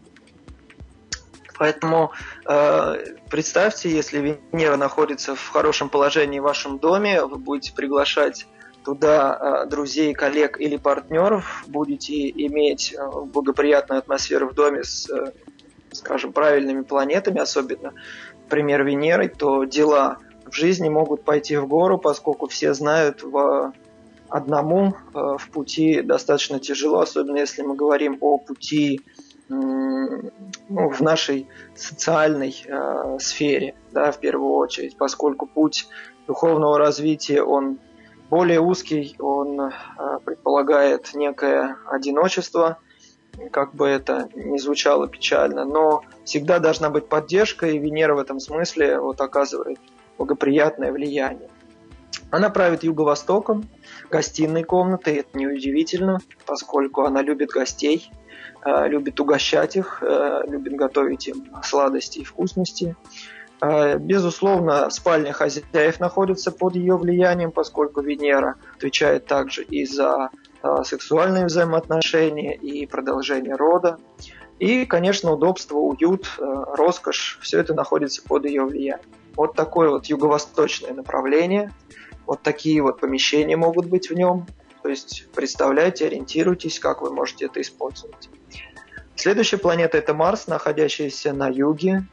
Поэтому э, представьте, если Венера находится в хорошем положении в вашем доме, вы будете приглашать туда друзей, коллег или партнеров, будете иметь благоприятную атмосферу в доме с, скажем, правильными планетами, особенно, например, Венерой, то дела в жизни могут пойти в гору, поскольку все знают, в одному в пути достаточно тяжело, особенно если мы говорим о пути ну, в нашей социальной э, сфере, да, в первую очередь, поскольку путь духовного развития, он Более узкий он предполагает некое одиночество, как бы это ни звучало печально, но всегда должна быть поддержка, и Венера в этом смысле вот оказывает благоприятное влияние. Она правит Юго-Востоком, гостиной комнатой, это неудивительно, поскольку она любит гостей, любит угощать их, любит готовить им сладости и вкусности. Безусловно, спальня хозяев находится под ее влиянием, поскольку Венера отвечает также и за сексуальные взаимоотношения, и продолжение рода. И, конечно, удобство, уют, роскошь, все это находится под ее влиянием. Вот такое вот юго-восточное направление, вот такие вот помещения могут быть в нем. То есть представляйте, ориентируйтесь, как вы можете это использовать. Следующая планета – это Марс, находящийся на юге.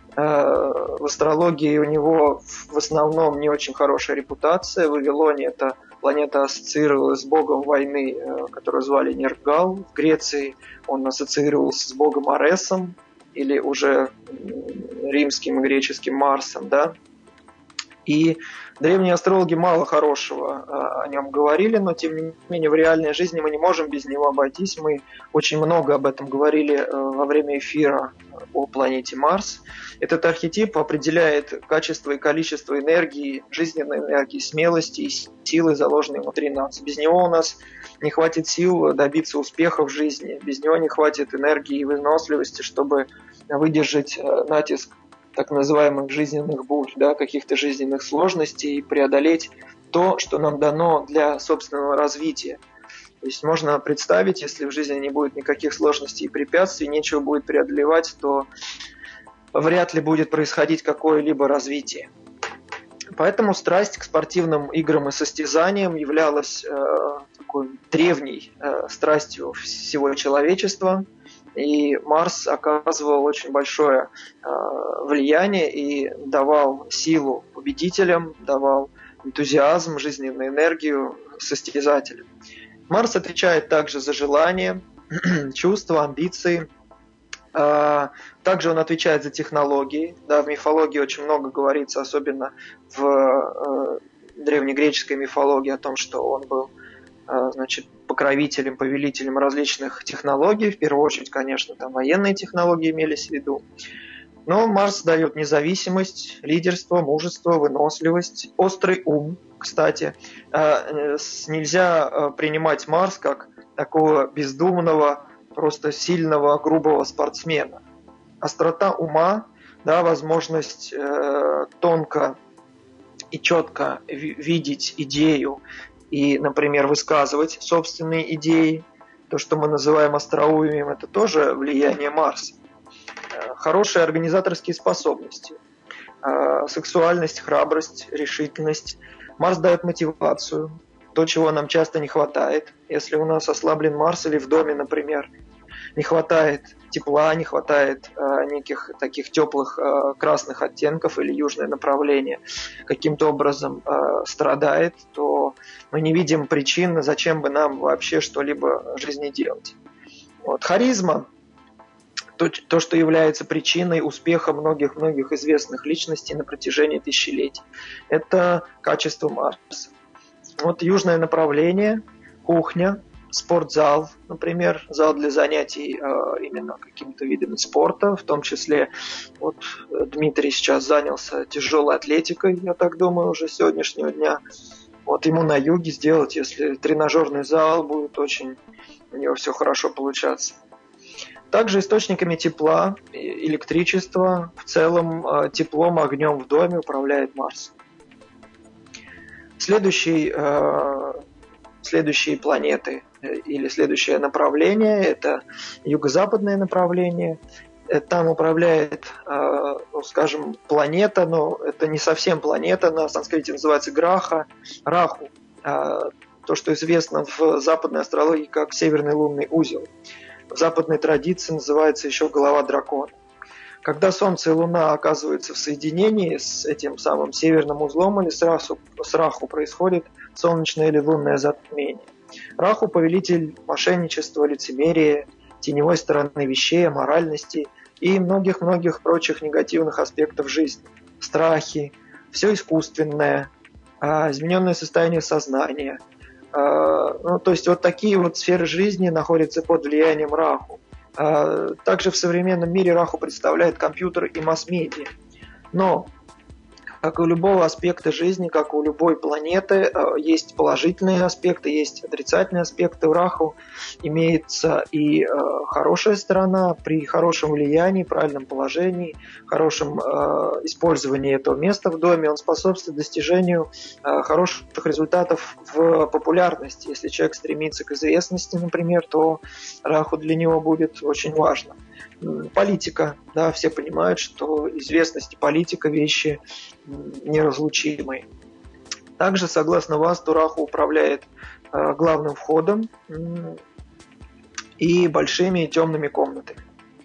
В астрологии у него в основном не очень хорошая репутация. В Вавилоне эта планета ассоциировалась с богом войны, которого звали Нергал. В Греции он ассоциировался с богом Аресом, или уже римским и греческим Марсом, да. И древние астрологи мало хорошего о нем говорили, но тем не менее в реальной жизни мы не можем без него обойтись. Мы очень много об этом говорили во время эфира о планете Марс. Этот архетип определяет качество и количество энергии, жизненной энергии, смелости и силы, заложенные внутри нас. Без него у нас не хватит сил добиться успеха в жизни, без него не хватит энергии и выносливости, чтобы выдержать натиск так называемых жизненных бурь, да, каких-то жизненных сложностей, и преодолеть то, что нам дано для собственного развития. То есть можно представить, если в жизни не будет никаких сложностей и препятствий, нечего будет преодолевать, то вряд ли будет происходить какое-либо развитие. Поэтому страсть к спортивным играм и состязаниям являлась э, такой древней э, страстью всего человечества. И Марс оказывал очень большое э, влияние и давал силу победителям, давал энтузиазм, жизненную энергию состязателям. Марс отвечает также за желания, чувства, амбиции. Э, также он отвечает за технологии. Да, в мифологии очень много говорится, особенно в э, древнегреческой мифологии, о том, что он был значит, покровителем, повелителем различных технологий. В первую очередь, конечно, там военные технологии имелись в виду. Но Марс дает независимость, лидерство, мужество, выносливость, острый ум. Кстати, нельзя принимать Марс как такого бездумного, просто сильного, грубого спортсмена. Острота ума, да, возможность тонко и четко видеть идею, и, например, высказывать собственные идеи. То, что мы называем остроумием, это тоже влияние Марса. Хорошие организаторские способности, сексуальность, храбрость, решительность. Марс дает мотивацию, то, чего нам часто не хватает. Если у нас ослаблен Марс или в доме, например, не хватает тепла, не хватает э, неких таких теплых э, красных оттенков или южное направление каким-то образом э, страдает, то мы не видим причин, зачем бы нам вообще что-либо в жизни делать. Вот. Харизма, то, то, что является причиной успеха многих-многих известных личностей на протяжении тысячелетий, это качество Марса. Вот южное направление, кухня, спортзал, например, зал для занятий э, именно какими-то видами спорта, в том числе вот Дмитрий сейчас занялся тяжелой атлетикой, я так думаю, уже с сегодняшнего дня. Вот ему на юге сделать, если тренажерный зал, будет очень у него все хорошо получаться. Также источниками тепла, электричества, в целом э, теплом, огнем в доме управляет Марс. Следующий э, Следующие планеты или следующее направление – это юго-западное направление. Там управляет, ну, скажем, планета, но это не совсем планета, на санскрите называется Граха, Раху. То, что известно в западной астрологии как северный лунный узел. В западной традиции называется еще голова дракона. Когда Солнце и Луна оказываются в соединении с этим самым северным узлом или с Раху, с Раху происходит солнечное или лунное затмение. Раху – повелитель мошенничества, лицемерия, теневой стороны вещей, аморальности и многих-многих прочих негативных аспектов жизни. Страхи, все искусственное, измененное состояние сознания. Ну, то есть вот такие вот сферы жизни находятся под влиянием Раху. Также в современном мире Раху представляет компьютер и масс-медиа. Но как и у любого аспекта жизни, как и у любой планеты, есть положительные аспекты, есть отрицательные аспекты. У Раху имеется и хорошая сторона. При хорошем влиянии, правильном положении, хорошем использовании этого места в доме он способствует достижению хороших результатов в популярности. Если человек стремится к известности, например, то Раху для него будет очень важно. Политика, да, все понимают, что известность и политика – вещи неразлучимые. Также, согласно Васту, Раху управляет э, главным входом э, и большими темными комнатами.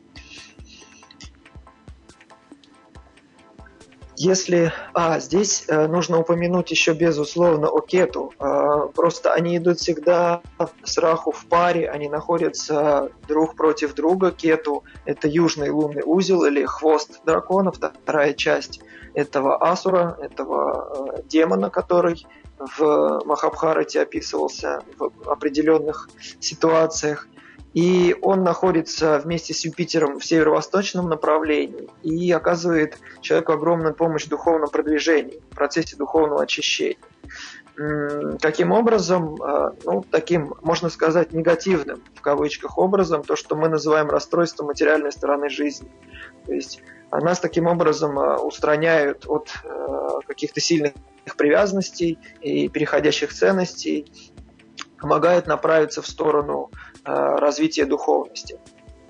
Если, а, здесь э, нужно упомянуть еще, безусловно, о Кету. Э, просто они идут всегда с Раху в паре, они находятся друг против друга. Кету – это южный лунный узел или хвост дракона, вторая часть этого асура, этого э, демона, который в Махабхарате описывался в определенных ситуациях. И он находится вместе с Юпитером в северо-восточном направлении и оказывает человеку огромную помощь в духовном продвижении, в процессе духовного очищения. Каким образом? Ну, таким, можно сказать, негативным, в кавычках, образом, то, что мы называем расстройством материальной стороны жизни. То есть нас таким образом устраняют от каких-то сильных привязанностей и переходящих ценностей, помогают направиться в сторону развития духовности.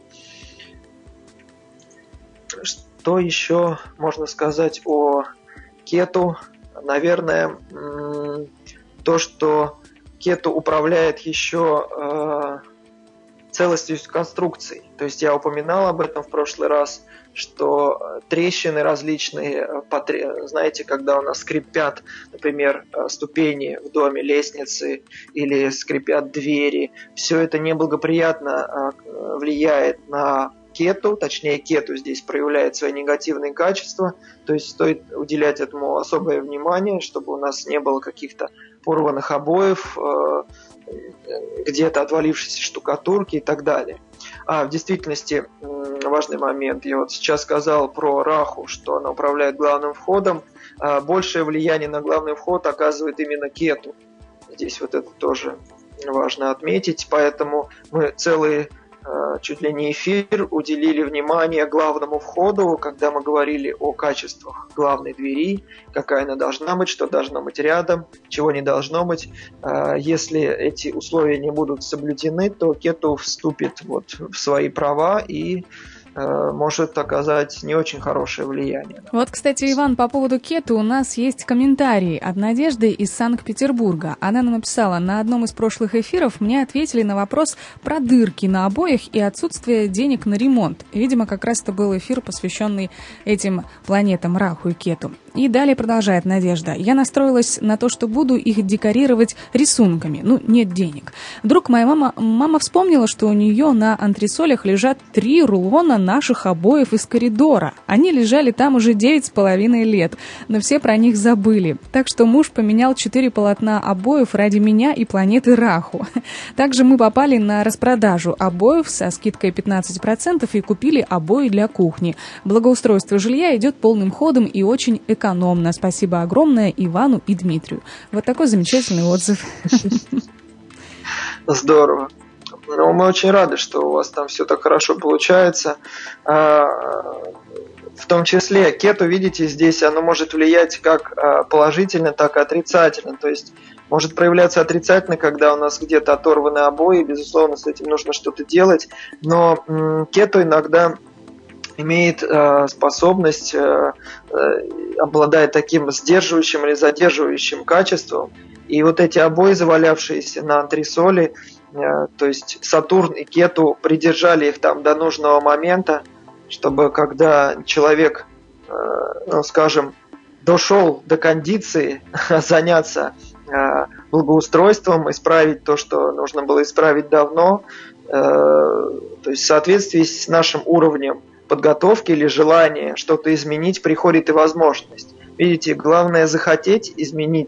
Что еще можно сказать о Кету? Наверное, то, что Кету управляет еще целостностью конструкций. То есть я упоминал об этом в прошлый раз, что трещины различные, знаете, когда у нас скрипят, например, ступени в доме, лестницы или скрипят двери, все это неблагоприятно влияет на Кету, точнее Кету здесь проявляет свои негативные качества, то есть стоит уделять этому особое внимание, чтобы у нас не было каких-то порванных обоев, где-то отвалившейся штукатурки и так далее. А в действительности важный момент, я вот сейчас сказал про Раху, что она управляет главным входом, а большее влияние на главный вход оказывает именно Кету. Здесь вот это тоже важно отметить, поэтому мы целый чуть ли не эфир уделили внимание главному входу, когда мы говорили о качествах главной двери, какая она должна быть, что должно быть рядом, чего не должно быть. Если эти условия не будут соблюдены, то Кету вступит вот в свои права и может оказать не очень хорошее влияние. Вот, кстати, Иван, по поводу Кету у нас есть комментарий от Надежды из Санкт-Петербурга. Она нам написала: на одном из прошлых эфиров мне ответили на вопрос про дырки на обоях и отсутствие денег на ремонт. Видимо, как раз это был эфир, посвященный этим планетам Раху и Кету. И далее продолжает Надежда. Я настроилась на то, что буду их декорировать рисунками. Ну, нет денег. Вдруг моя мама, мама вспомнила, что у нее на антресолях лежат три рулона наших обоев из коридора. Они лежали там уже девять с половиной лет, но все про них забыли. Так что муж поменял четыре полотна обоев ради меня и планеты Раху. Также мы попали на распродажу обоев со скидкой пятнадцать процентов и купили обои для кухни. Благоустройство жилья идет полным ходом и очень экономно. Спасибо огромное Ивану и Дмитрию. Вот такой замечательный отзыв. Здорово. Ну, мы очень рады, что у вас там все так хорошо получается. В том числе Кету, видите, здесь оно может влиять как положительно, так и отрицательно. То есть может проявляться отрицательно, когда у нас где-то оторваны обои. Безусловно, с этим нужно что-то делать. Но Кету иногда имеет э, способность, э, э, обладает таким сдерживающим или задерживающим качеством. И вот эти обои, завалявшиеся на антресоли, э, то есть Сатурн и Кету придержали их там до нужного момента, чтобы когда человек, э, ну, скажем, дошел до кондиции заняться э, благоустройством, исправить то, что нужно было исправить давно, э, то есть в соответствии с нашим уровнем подготовки или желания что-то изменить, приходит и возможность. Видите, главное захотеть изменить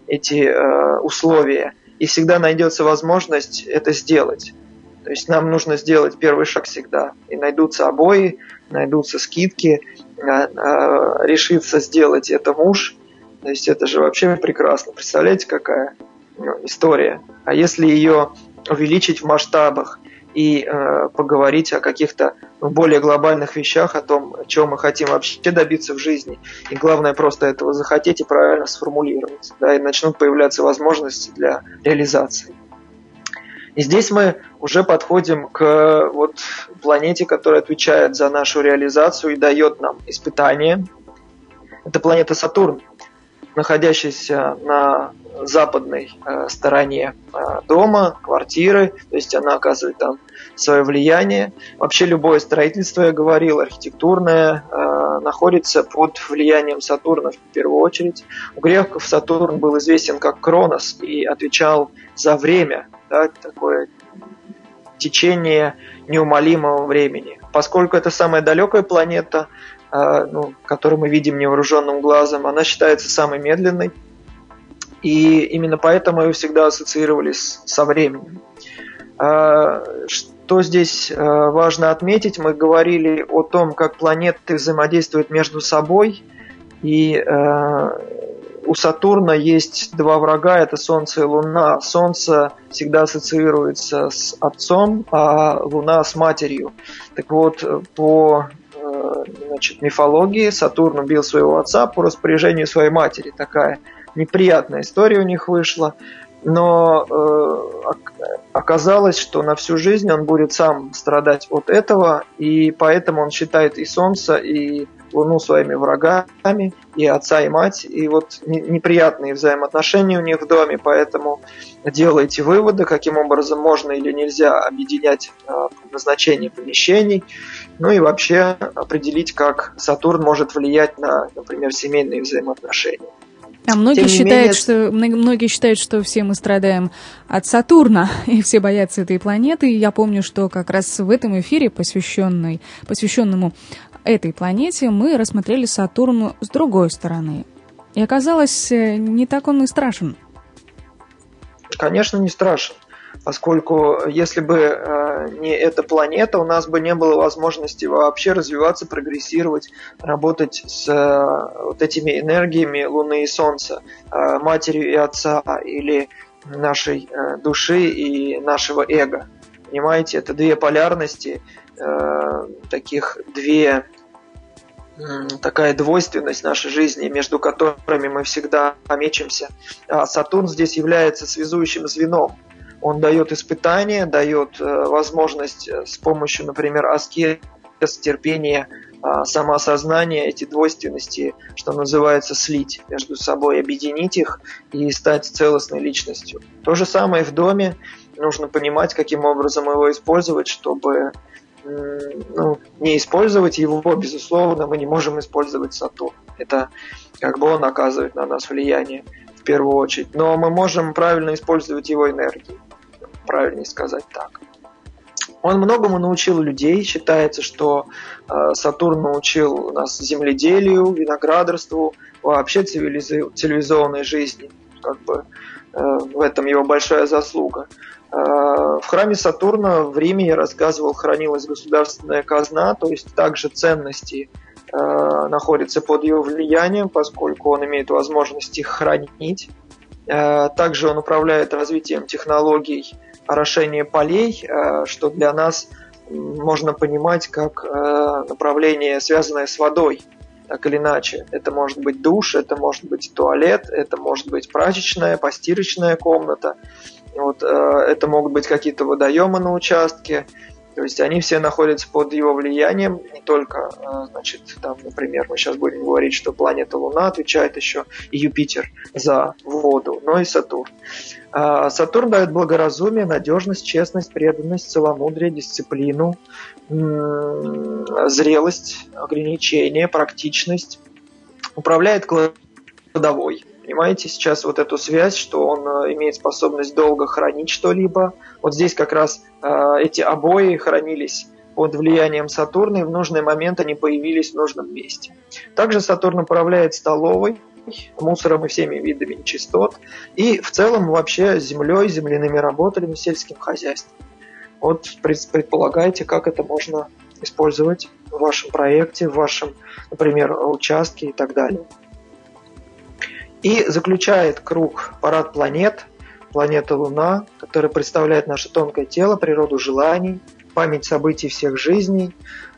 эти э, условия, и всегда найдется возможность это сделать. То есть нам нужно сделать первый шаг всегда. И найдутся обои, найдутся скидки, э, э, решится сделать это муж. То есть это же вообще прекрасно. Представляете, какая ну, история. А если ее увеличить в масштабах и э, поговорить о каких-то ну, более глобальных вещах, о том, чего мы хотим вообще добиться в жизни. И главное просто этого захотеть и правильно сформулировать. Да, и начнут появляться возможности для реализации. И здесь мы уже подходим к вот, планете, которая отвечает за нашу реализацию и дает нам испытания. Это планета Сатурн, находящаяся на западной э, стороне э, дома, квартиры, то есть она оказывает там свое влияние. Вообще любое строительство, я говорил, архитектурное, э, находится под влиянием Сатурна в первую очередь. У греков Сатурн был известен как Кронос и отвечал за время, да, такое течение неумолимого времени. Поскольку это самая далекая планета, э, ну, которую мы видим невооруженным глазом, она считается самой медленной. И именно поэтому ее всегда ассоциировали с, со временем. Что здесь важно отметить, мы говорили о том, как планеты взаимодействуют между собой. И у Сатурна есть два врага, это Солнце и Луна. Солнце всегда ассоциируется с отцом, а Луна с матерью. Так вот, по значит, мифологии Сатурн убил своего отца по распоряжению своей матери. Такая неприятная история у них вышла, но э, оказалось, что на всю жизнь он будет сам страдать от этого, и поэтому он считает и Солнце, и Луну своими врагами, и отца, и мать, и вот неприятные взаимоотношения у них в доме, поэтому делайте выводы, каким образом можно или нельзя объединять э, назначение помещений, ну и вообще определить, как Сатурн может влиять на, например, семейные взаимоотношения. А многие считают, что, многие считают, что все мы страдаем от Сатурна, и все боятся этой планеты. И я помню, что как раз в этом эфире, посвященный, посвященному этой планете, мы рассмотрели Сатурн с другой стороны. И оказалось, не так он и страшен. Конечно, не страшен. Поскольку если бы э, не эта планета, у нас бы не было возможности вообще развиваться, прогрессировать, работать с э, вот этими энергиями Луны и Солнца, э, матерью и отца, или нашей э, души и нашего эго. Понимаете, это две полярности, э, таких две, э, такая двойственность нашей жизни, между которыми мы всегда мечемся. А Сатурн здесь является связующим звеном. Он дает испытания, дает э, возможность с помощью, например, аскеза, терпения, э, самоосознания, эти двойственности, что называется, слить между собой, объединить их и стать целостной личностью. То же самое в доме. Нужно понимать, каким образом его использовать, чтобы э, ну, не использовать его, безусловно, мы не можем использовать Сатурн. Это как бы он оказывает на нас влияние в первую очередь. Но мы можем правильно использовать его энергию. Правильнее сказать так. Он многому научил людей. Считается, что э, Сатурн научил нас земледелию, виноградарству, вообще цивилизи- цивилизованной жизни. Как бы, э, в этом его большая заслуга. Э, в храме Сатурна в Риме, я рассказывал, хранилась государственная казна, то есть также ценности э, находятся под его влиянием, поскольку он имеет возможность их хранить. Э, также он управляет развитием технологий орошение полей, что для нас можно понимать как направление, связанное с водой, так или иначе. Это может быть душ, это может быть туалет, это может быть прачечная, постирочная комната, вот, это могут быть какие-то водоемы на участке. То есть они все находятся под его влиянием, не только, значит, там, например, мы сейчас будем говорить, что планета Луна отвечает еще и Юпитер за воду, но и Сатурн. Сатурн дает благоразумие, надежность, честность, преданность, целомудрие, дисциплину, зрелость, ограничение, практичность. Управляет кладовой. Понимаете, сейчас вот эту связь, что он имеет способность долго хранить что-либо. Вот здесь как раз э, эти обои хранились под влиянием Сатурна, и в нужный момент они появились в нужном месте. Также Сатурн управляет столовой, мусором и всеми видами нечистот, и в целом вообще землей, земляными работами, сельским хозяйством. Вот предполагайте, как это можно использовать в вашем проекте, в вашем, например, участке и так далее. И заключает круг парад планет, планета Луна, которая представляет наше тонкое тело, природу желаний, память событий всех жизней.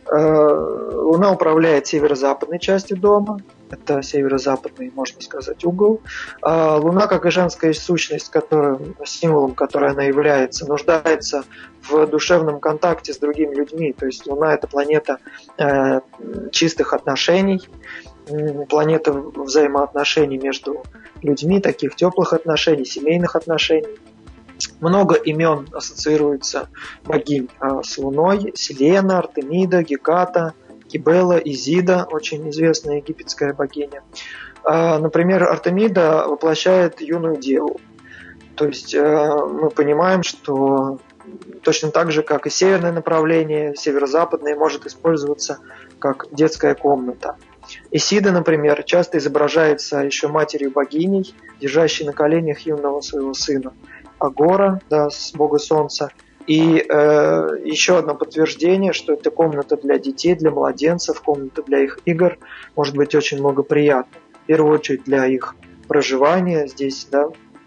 Луна управляет северо-западной частью дома, это северо-западный, можно сказать, угол. Луна, как и женская сущность, которым, символом которой она является, нуждается в душевном контакте с другими людьми. То есть Луна – это планета э, чистых отношений, планета взаимоотношений между людьми, таких теплых отношений, семейных отношений. Много имен ассоциируется богинь с Луной: Селена, Артемида, Геката, Кибела, Изида, очень известная египетская богиня. Например, Артемида воплощает юную деву. То есть мы понимаем, что точно так же, как и северное направление, северо-западное может использоваться как детская комната. Исида, например, часто изображается еще матерью богиней, держащей на коленях юного своего сына. Агора, да, с бога солнца. И э, еще одно подтверждение, что это комната для детей, для младенцев, комната для их игр, может быть очень много приятного. В первую очередь для их проживания здесь, да.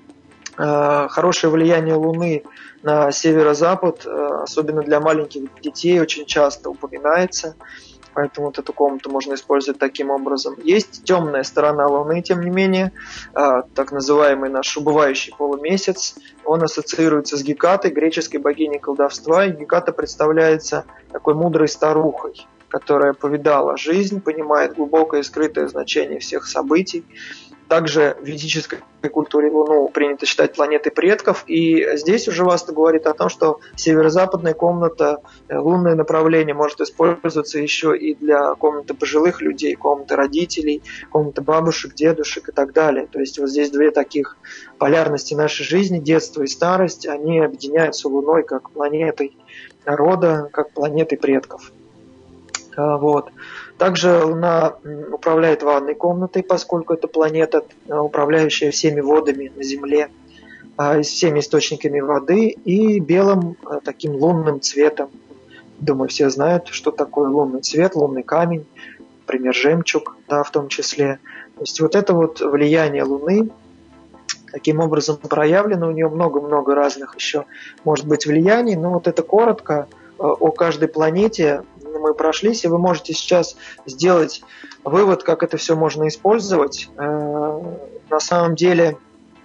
Э, хорошее влияние Луны на северо-запад, э, особенно для маленьких детей, очень часто упоминается. Поэтому вот эту комнату можно использовать таким образом. Есть темная сторона Луны, тем не менее, так называемый наш убывающий полумесяц. Он ассоциируется с Гекатой, греческой богиней колдовства. И Геката представляется такой мудрой старухой, которая повидала жизнь, понимает глубокое и скрытое значение всех событий. Также в ведической культуре Луну принято считать планетой предков, и здесь уже Васта говорит о том, что северо-западная комната, лунное направление может использоваться еще и для комнаты пожилых людей, комнаты родителей, комнаты бабушек, дедушек и так далее. То есть вот здесь две таких полярности нашей жизни, детство и старость, они объединяются Луной как планетой рода, как планетой предков. Вот. Также Луна управляет ванной комнатой, поскольку это планета, управляющая всеми водами на Земле, всеми источниками воды и белым таким лунным цветом. Думаю, все знают, что такое лунный цвет, лунный камень, например, жемчуг, да, в том числе. То есть вот это вот влияние Луны, таким образом проявлено, у нее много-много разных еще может быть влияний, но вот это коротко о каждой планете мы прошлись, и вы можете сейчас сделать вывод, как это все можно использовать. На самом деле,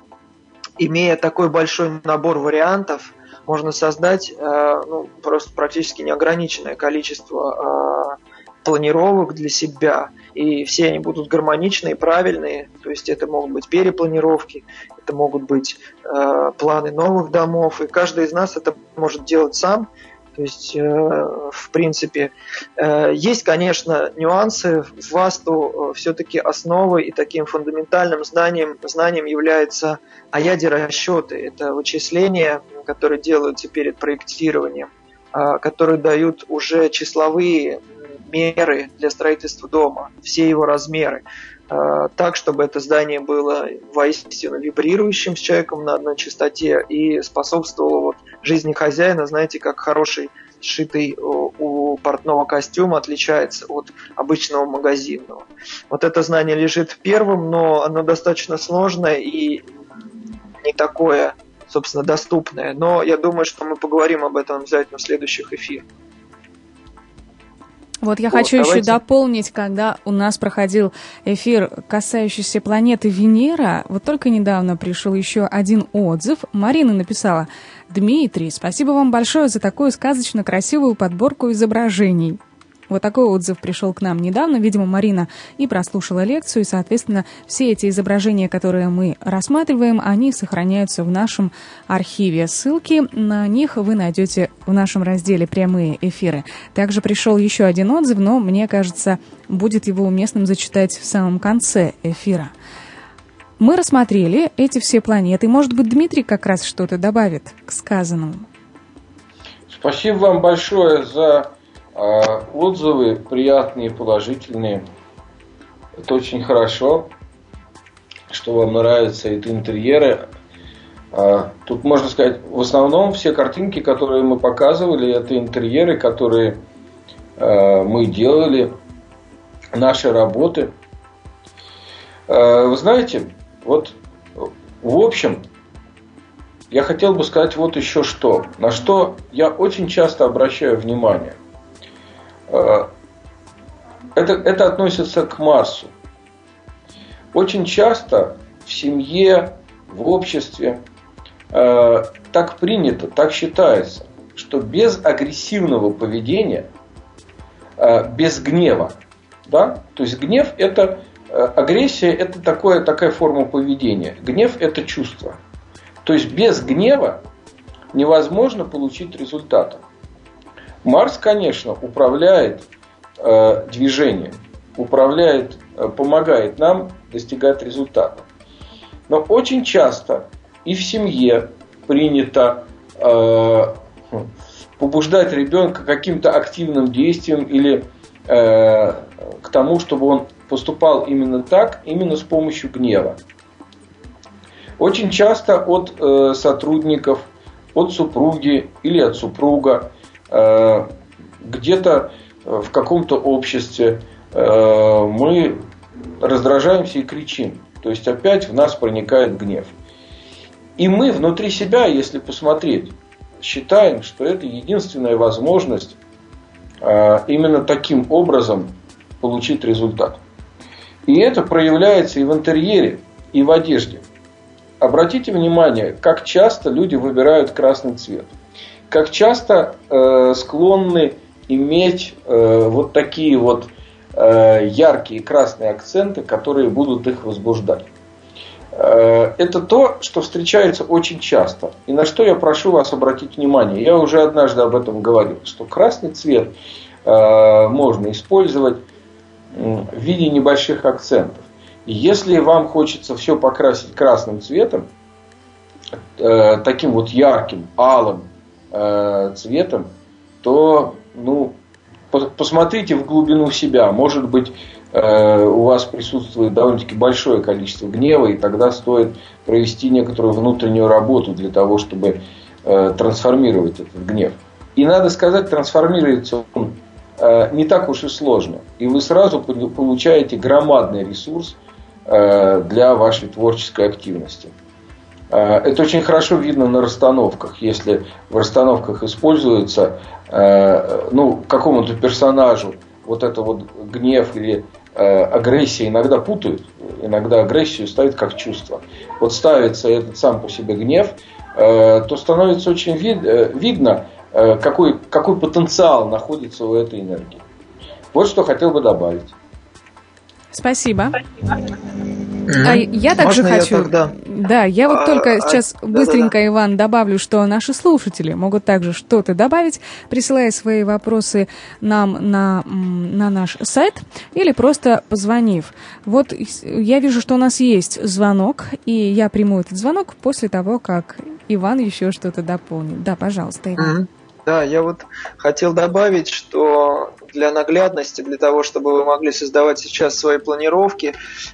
имея такой большой набор вариантов, можно создать ну, просто практически неограниченное количество планировок для себя, и все они будут гармоничные, правильные, то есть это могут быть перепланировки, это могут быть планы новых домов, и каждый из нас это может делать сам. То есть, э, в принципе, э, есть, конечно, нюансы. В Васту э, все-таки основой и таким фундаментальным знанием, знанием является аяди расчеты. Это вычисления, которые делаются перед проектированием, э, которые дают уже числовые меры для строительства дома, все его размеры, э, так, чтобы это здание было воистину вибрирующим с человеком на одной частоте и способствовало вот жизни хозяина. Знаете, как хороший сшитый у портного костюма отличается от обычного магазинного. Вот это знание лежит первым, но оно достаточно сложное и не такое, собственно, доступное. Но я думаю, что мы поговорим об этом обязательно в следующих эфирах. Вот я вот, хочу давайте. еще дополнить, когда у нас проходил эфир, касающийся планеты Венера, вот только недавно пришел еще один отзыв. Марина написала: «Дмитрий, спасибо вам большое за такую сказочно красивую подборку изображений». Вот такой отзыв пришел к нам недавно. Видимо, Марина и прослушала лекцию, и, соответственно, все эти изображения, которые мы рассматриваем, они сохраняются в нашем архиве. Ссылки на них вы найдете в нашем разделе «Прямые эфиры». Также пришел еще один отзыв, но, мне кажется, будет его уместным зачитать в самом конце эфира. Мы рассмотрели эти все планеты. Может быть, Дмитрий как раз что-то добавит к сказанному. Спасибо вам большое за отзывы, приятные, положительные. Это очень хорошо. что вам нравятся эти интерьеры. Тут можно сказать, в основном все картинки, которые мы показывали, это интерьеры, которые мы делали, наши работы. Вы знаете, вот в общем, я хотел бы сказать вот еще что, на что я очень часто обращаю внимание. Это, это относится к Марсу. Очень часто в семье, в обществе э, так принято, так считается, что без агрессивного поведения, э, без гнева, да, то есть гнев это, э, агрессия это такое, такая форма поведения, гнев это чувство. То есть без гнева невозможно получить результата. Марс, конечно, управляет э, движением, управляет, э, помогает нам достигать результата. Но очень часто и в семье принято э, побуждать ребенка к каким-то активным действиям или э, к тому, чтобы он поступал именно так, именно с помощью гнева. Очень часто от э, сотрудников, от супруги или от супруга, э, где-то в каком-то обществе э, мы раздражаемся и кричим. То есть опять в нас проникает гнев. И мы внутри себя, если посмотреть, считаем, что это единственная возможность э, именно таким образом получить результат. И это проявляется и в интерьере, и в одежде. Обратите внимание, как часто люди выбирают красный цвет. Как часто э, склонны иметь э, вот такие вот э, яркие красные акценты, которые будут их возбуждать. Э, это то, что встречается очень часто. И на что я прошу вас обратить внимание. Я уже однажды об этом говорил, что красный цвет э, можно использовать в виде небольших акцентов. Если вам хочется все покрасить красным цветом, э, таким вот ярким, алым э, цветом, то ну, по- посмотрите в глубину себя. Может быть, э, у вас присутствует довольно-таки большое количество гнева, и тогда стоит провести некоторую внутреннюю работу для того, чтобы э, трансформировать этот гнев. И надо сказать, трансформируется он э, не так уж и сложно. И вы сразу получаете громадный ресурс для вашей творческой активности. Это очень хорошо видно на расстановках. Если в расстановках используется ну, какому-то персонажу вот это вот гнев или агрессия, иногда путают, иногда агрессию ставят как чувство. Вот ставится этот сам по себе гнев, то становится очень вид, видно, какой, какой потенциал находится у этой энергии. Вот что хотел бы добавить. Спасибо. Mm-hmm. А я также Можно хочу... Я тогда... Да, я вот а, только сейчас а, быстренько, да-да-да. Иван, добавлю, что наши слушатели могут также что-то добавить, присылая свои вопросы нам на, на наш сайт или просто позвонив. Вот я вижу, что у нас есть звонок, и я приму этот звонок после того, как Иван еще что-то дополнит. Да, пожалуйста, Иван. Mm-hmm. Да, я вот хотел добавить, что для наглядности, для того, чтобы вы могли создавать сейчас свои планировки,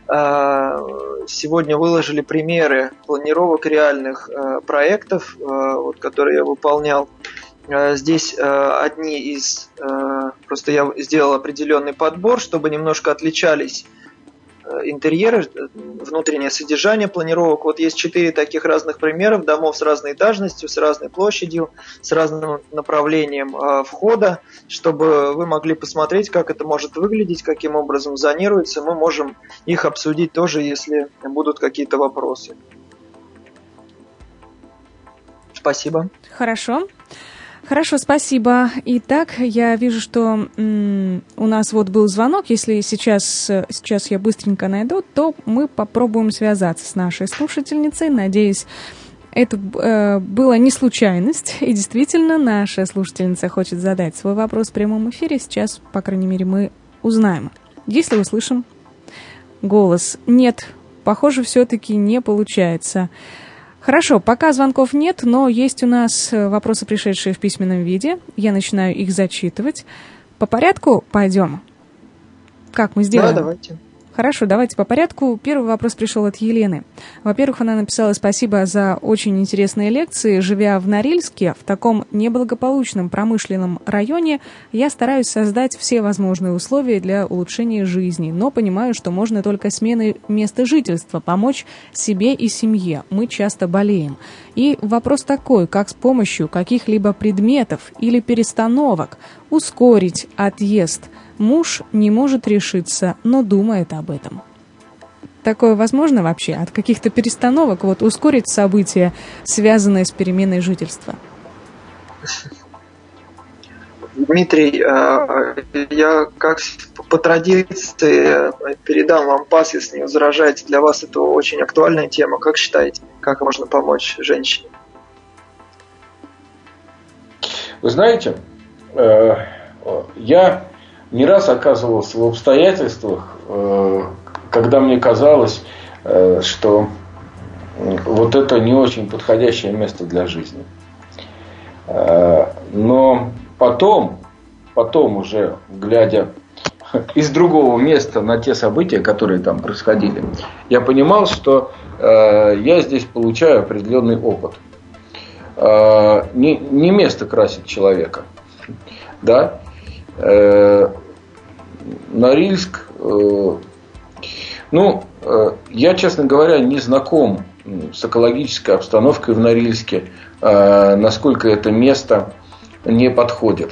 сегодня выложили примеры планировок реальных проектов, которые я выполнял. Здесь одни из... Просто я сделал определенный подбор, чтобы немножко отличались интерьеры, внутреннее содержание планировок. Вот есть четыре таких разных примеров домов с разной этажностью, с разной площадью, с разным направлением э, входа, чтобы вы могли посмотреть, как это может выглядеть, каким образом зонируется. Мы можем их обсудить тоже, если будут какие-то вопросы. Спасибо. Хорошо. Хорошо, спасибо. Итак, я вижу, что м, у нас вот был звонок. Если сейчас, сейчас я быстренько найду, то мы попробуем связаться с нашей слушательницей. Надеюсь, это э, была не случайность. И действительно, наша слушательница хочет задать свой вопрос в прямом эфире. Сейчас, по крайней мере, мы узнаем. Если услышим голос «нет», похоже, все-таки не получается. Хорошо, пока звонков нет, но есть у нас вопросы, пришедшие в письменном виде. Я начинаю их зачитывать. По порядку пойдем? Как мы сделаем? Да, давайте. Хорошо, давайте по порядку. Первый вопрос пришел от Елены. Во-первых, она написала: спасибо за очень интересные лекции. Живя в Норильске, в таком неблагополучном промышленном районе, я стараюсь создать все возможные условия для улучшения жизни, но понимаю, что можно только сменой места жительства помочь себе и семье. Мы часто болеем. И вопрос такой: как с помощью каких-либо предметов или перестановок ускорить отъезд? Муж не может решиться, но думает об этом. Такое возможно вообще? От каких-то перестановок вот ускорить события, связанные с переменой жительства? Дмитрий, я как по традиции передам вам пас, если не возражаете. Для вас это очень актуальная тема. Как считаете, как можно помочь женщине? Вы знаете, я не раз оказывался в обстоятельствах, когда мне казалось, что вот это не очень подходящее место для жизни. Но потом, потом уже, глядя из другого места на те события, которые там происходили, я понимал, что я здесь получаю определенный опыт. Не, не место красит человека. Да? Норильск, ну, я, честно говоря, не знаком с экологической обстановкой в Норильске, насколько это место не подходит.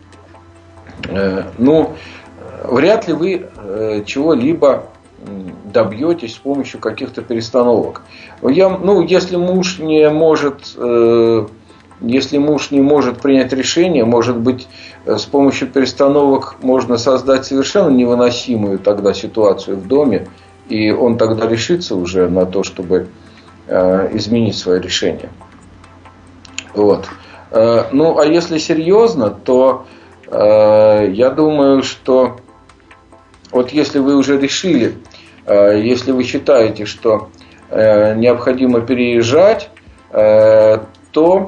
Ну, вряд ли вы чего-либо добьетесь с помощью каких-то перестановок. Я, ну, если муж не может, если муж не может принять решение, может быть, с помощью перестановок можно создать совершенно невыносимую тогда ситуацию в доме, и он тогда решится уже на то, чтобы изменить свое решение. Вот. Ну, а если серьезно, то я думаю, что вот если вы уже решили, если вы считаете, что необходимо переезжать, то,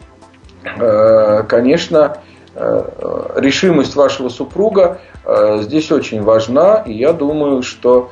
конечно, решимость вашего супруга здесь очень важна. И я думаю, что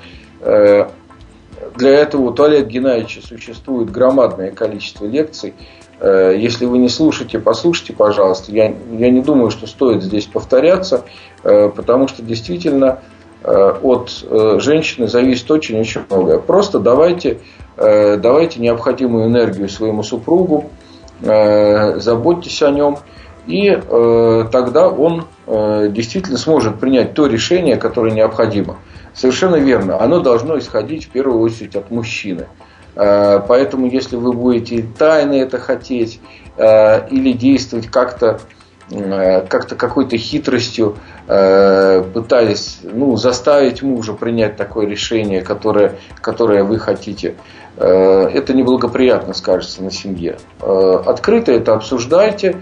для этого у Олега Геннадьевича существует громадное количество лекций. Если вы не слушаете, послушайте, пожалуйста. Я, я не думаю, что стоит здесь повторяться, потому что действительно от женщины зависит очень-очень многое. Просто давайте, давайте необходимую энергию своему супругу, заботьтесь о нем, и тогда он действительно сможет принять то решение, которое необходимо. Совершенно верно. Оно должно исходить в первую очередь от мужчины. Поэтому, если вы будете тайно это хотеть или действовать как-то, как-то какой-то хитростью, пытаясь, ну, заставить мужа принять такое решение, которое, которое вы хотите, это неблагоприятно скажется на семье. Открыто это обсуждайте,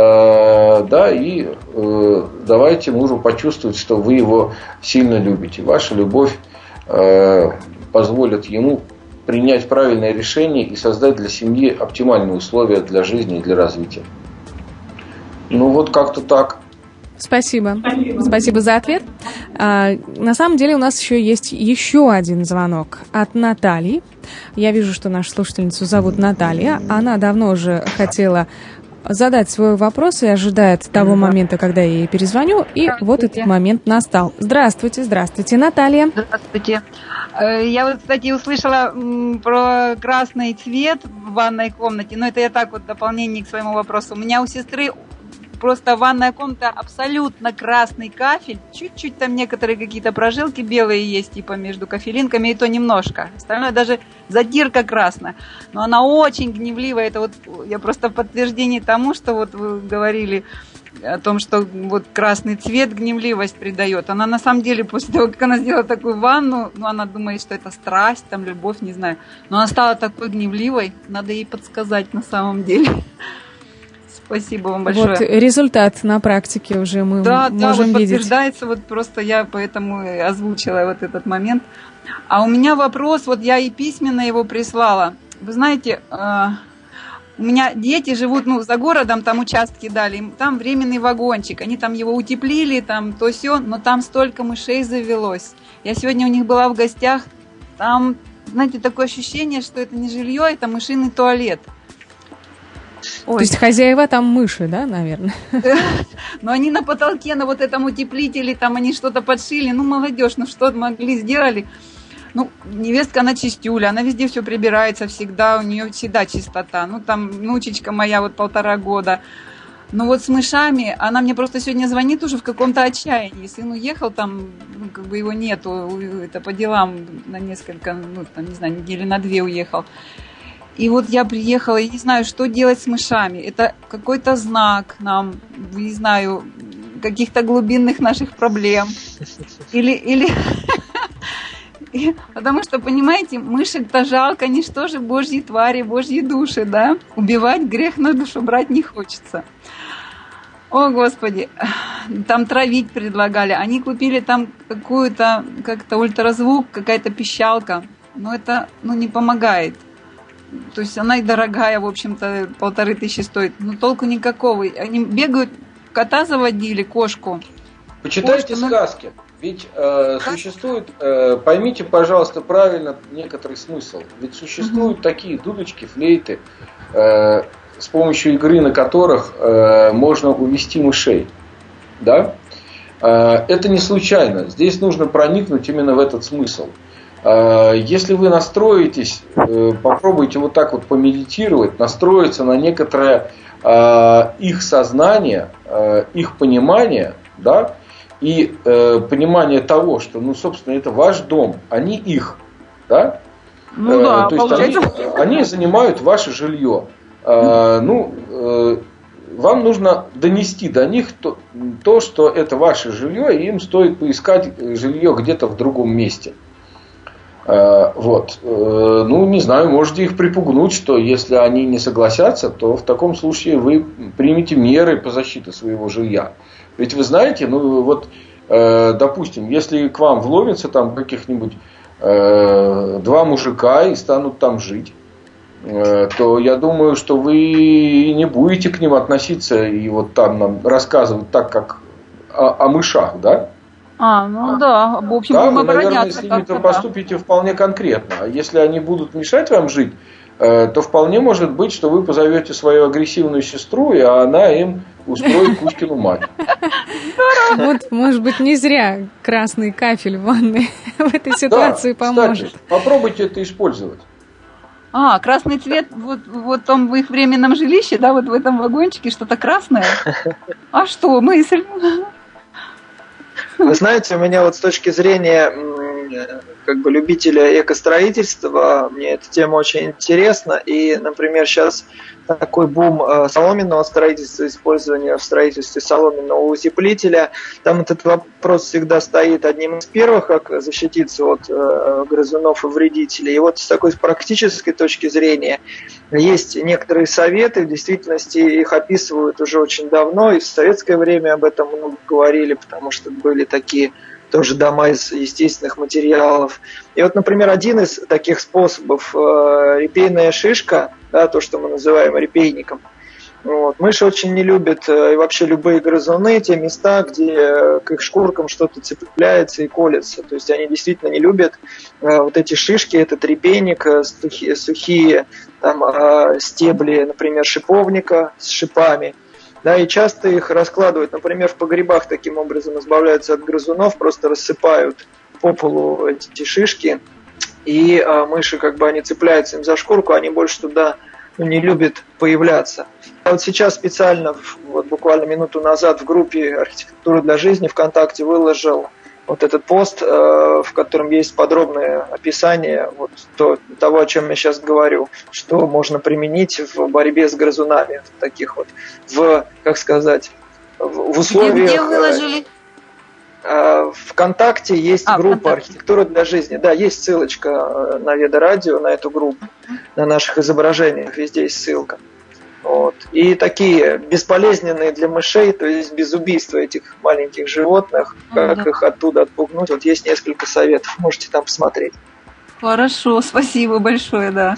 да, и давайте мужу почувствовать, что вы его сильно любите. Ваша любовь позволит ему принять правильное решение и создать для семьи оптимальные условия для жизни и для развития. Ну вот как-то так. Спасибо. Спасибо. Спасибо за ответ. А, на самом деле у нас еще есть еще один звонок от Натальи. Я вижу, что нашу слушательницу зовут Наталья. Она давно уже хотела задать свой вопрос и ожидает того момента, когда я ей перезвоню. И вот этот момент настал. Здравствуйте, здравствуйте, Наталья. Здравствуйте. Я вот, кстати, услышала про красный цвет в ванной комнате. Но это я так вот в дополнение к своему вопросу. У меня у сестры просто ванная комната абсолютно красный кафель. Чуть-чуть там некоторые какие-то прожилки белые есть, типа между кафелинками, и то немножко. Остальное даже затирка красная. Но она очень гневливая. Это вот я просто в подтверждение тому, что вот вы говорили о том, что вот красный цвет гневливость придает. Она на самом деле после того, как она сделала такую ванну, ну она думает, что это страсть, там любовь, не знаю. Но она стала такой гневливой, надо ей подсказать на самом деле. Спасибо вам большое. Вот результат на практике уже мы да, можем да, вот видеть. Подтверждается, вот просто я поэтому озвучила вот этот момент. А у меня вопрос, вот я и письменно его прислала. Вы знаете, У меня дети живут, ну, за городом, там участки дали, им там временный вагончик, они там его утеплили, там то сё, но там столько мышей завелось. Я сегодня у них была в гостях, там, знаете, такое ощущение, что это не жилье, это мышиный туалет. Ой. То есть хозяева там мыши, да, наверное? Но они на потолке, на вот этом утеплителе, там они что-то подшили. Ну, молодежь, ну что могли, сделали. Ну, невестка, она чистюля, она везде все прибирается всегда, у нее всегда чистота. Ну, там внучечка моя вот полтора года. Но вот с мышами, она мне просто сегодня звонит уже в каком-то отчаянии. Сын уехал, там, ну, как бы его нету, это по делам на несколько, ну, там, не знаю, недели на две уехал. И вот я приехала, и не знаю, что делать с мышами. Это какой-то знак нам, не знаю, каких-то глубинных наших проблем. Или... или... Потому что, понимаете, мышек-то жалко, они что же божьи твари, божьи души, да? Убивать грех, на душу брать не хочется. О, Господи, там травить предлагали. Они купили там какую-то, как-то ультразвук, какая-то пищалка. Но это, ну, не помогает. То есть она и дорогая, в общем-то, полторы тысячи стоит. Но толку никакого. Они бегают, кота заводили, кошку. Почитайте кошку, сказки. Но... Ведь э, существует, э, поймите, пожалуйста, правильно некоторый смысл. Ведь существуют uh-huh. такие дудочки, флейты, э, с помощью игры на которых э, можно увести мышей. Да? Э, это не случайно. Здесь нужно проникнуть именно в этот смысл. Э, если вы настроитесь, э, попробуйте вот так вот помедитировать, настроиться на некоторое э, их сознание, э, их понимание, да, и э, понимание того, что, ну, собственно, это ваш дом, они их, да? Ну, да, э, то есть они, они занимают ваше жилье. Э, ну, э, вам нужно донести до них то, то, что это ваше жилье, и им стоит поискать жилье где-то в другом месте. Э, вот. Э, ну, не знаю, можете их припугнуть, что если они не согласятся, то в таком случае вы примете меры по защите своего жилья. Ведь вы знаете, ну вот, э, допустим, если к вам вломится там каких-нибудь э, два мужика и станут там жить, э, то я думаю, что вы не будете к ним относиться и вот там нам рассказывать так, как о, о мышах, да? А, ну да, в общем, да, вы, наверное, с ними-то поступите да. вполне конкретно. А если они будут мешать вам жить, э, то вполне может быть, что вы позовете свою агрессивную сестру, и она им устроит Кузькину мать. Вот, может быть, не зря красный кафель в ванной в этой ситуации да, поможет. Кстати, попробуйте это использовать. А, красный цвет, вот, вот там в их временном жилище, да, вот в этом вагончике что-то красное. А что, мысль? Вы знаете, у меня вот с точки зрения как бы любителя экостроительства, мне эта тема очень интересна. И, например, сейчас такой бум соломенного строительства, использования в строительстве соломенного утеплителя. Там этот вопрос всегда стоит одним из первых, как защититься от грызунов и вредителей. И вот с такой практической точки зрения есть некоторые советы, в действительности их описывают уже очень давно, и в советское время об этом много говорили, потому что были такие тоже дома из естественных материалов. И вот, например, один из таких способов э, репейная шишка, да, то, что мы называем репейником. Вот. Мыши очень не любят, э, и вообще любые грызуны, те места, где э, к их шкуркам что-то цепляется и колется. То есть они действительно не любят э, вот эти шишки, этот репейник, э, сухие, сухие там, э, стебли, например, шиповника с шипами. Да, и часто их раскладывают, например, в погребах таким образом избавляются от грызунов, просто рассыпают по полу эти шишки, и а, мыши, как бы, они цепляются им за шкурку, они больше туда ну, не любят появляться. Я вот сейчас специально, вот буквально минуту назад в группе «Архитектура для жизни» ВКонтакте выложил вот этот пост, в котором есть подробное описание вот то, того, о чем я сейчас говорю, что можно применить в борьбе с грызунами, в таких вот, в, как сказать, в условиях... Где выложили? ВКонтакте есть а, группа ВКонтакте. «Архитектура для жизни». Да, есть ссылочка на Веда Радио, на эту группу, на наших изображениях везде есть ссылка. Вот. И такие бесполезненные для мышей, то есть без убийства этих маленьких животных, как да. их оттуда отпугнуть. Вот есть несколько советов, можете там посмотреть. Хорошо, спасибо большое, да.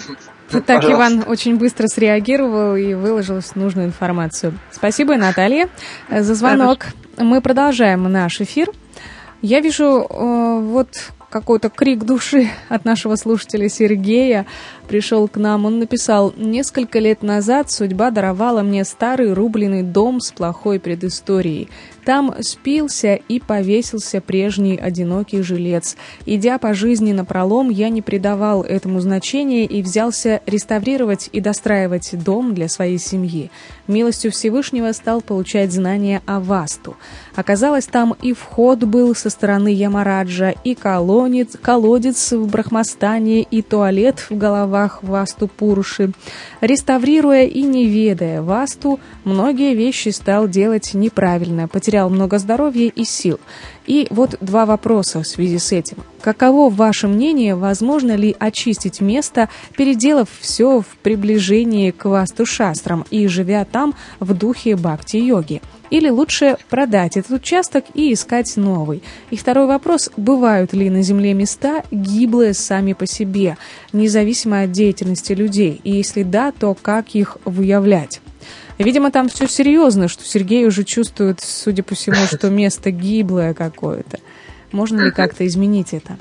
Так Пожалуйста. Иван очень быстро среагировал и выложил нужную информацию. Спасибо, Наталья, за звонок. Мы продолжаем наш эфир. Я вижу э, вот какой-то крик души от нашего слушателя Сергея. Пришел к нам, он написал: «Несколько лет назад судьба даровала мне старый рубленый дом с плохой предысторией. Там спился и повесился прежний одинокий жилец. Идя по жизни напролом, я не придавал этому значения и взялся реставрировать и достраивать дом для своей семьи. Милостью Всевышнего стал получать знания о Васту. Оказалось, там и вход был со стороны Ямараджа, и колодец, колодец в Брахмастане, и туалет в головах Васту Пуруши. Реставрируя и не ведая Васту, многие вещи стал делать неправильно, потерял много здоровья и сил. И вот два вопроса в связи с этим. Каково ваше мнение, возможно ли очистить место, переделав все в приближении к Васту-шастрам и живя там в духе бхакти-йоги? Или лучше продать этот участок и искать новый? И второй вопрос. Бывают ли на Земле места гиблые сами по себе, независимо от деятельности людей? И если да, то как их выявлять? Видимо, там все серьезно, что Сергей уже чувствует, судя по всему, что место гиблое какое-то. Можно ли как-то изменить это?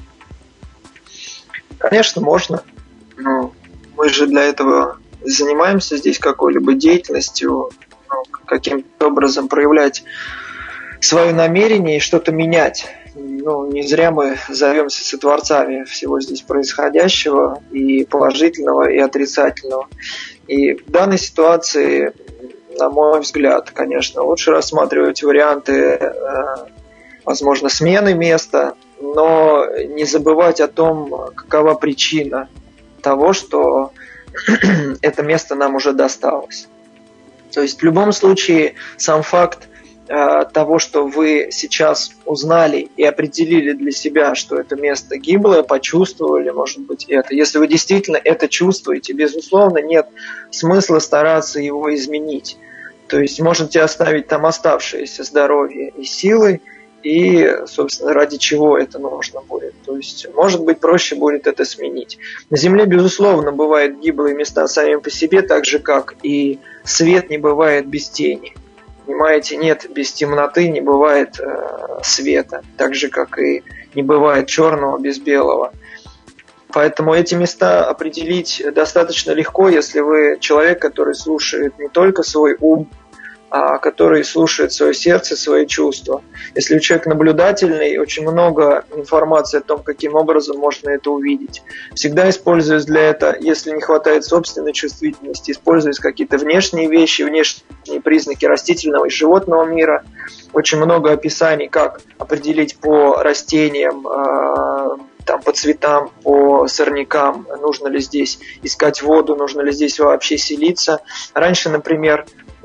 Конечно, можно. Но мы же для этого занимаемся здесь какой-либо деятельностью, ну, каким-то образом проявлять свое намерение и что-то менять. Ну, не зря мы зовемся сотворцами всего здесь происходящего, и положительного, и отрицательного. И в данной ситуации, на мой взгляд, конечно, лучше рассматривать варианты, возможно, смены места, но не забывать о том, какова причина того, что это место нам уже досталось. То есть в любом случае сам факт того, что вы сейчас узнали и определили для себя, что это место гиблое, почувствовали, может быть, это. Если вы действительно это чувствуете, безусловно, нет смысла стараться его изменить. То есть можете оставить там оставшееся здоровье и силы, и, собственно, ради чего это нужно будет. То есть, может быть, проще будет это сменить. На Земле, безусловно, бывают гиблые места сами по себе, так же, как и свет не бывает без тени. Понимаете, нет, без темноты не бывает э, света, так же, как и не бывает черного без белого. Поэтому эти места определить достаточно легко, если вы человек, который слушает не только свой ум, а который слушает свое сердце, свои чувства. Если человек наблюдательный, очень много информации о том, каким образом можно это увидеть. Всегда используясь для этого, если не хватает собственной чувствительности, используясь какие-то внешние вещи, внешние признаки растительного и животного мира. Очень много описаний, как определить по растениям, там, по цветам, по сорнякам, нужно ли здесь искать воду, нужно ли здесь вообще селиться. Раньше, например,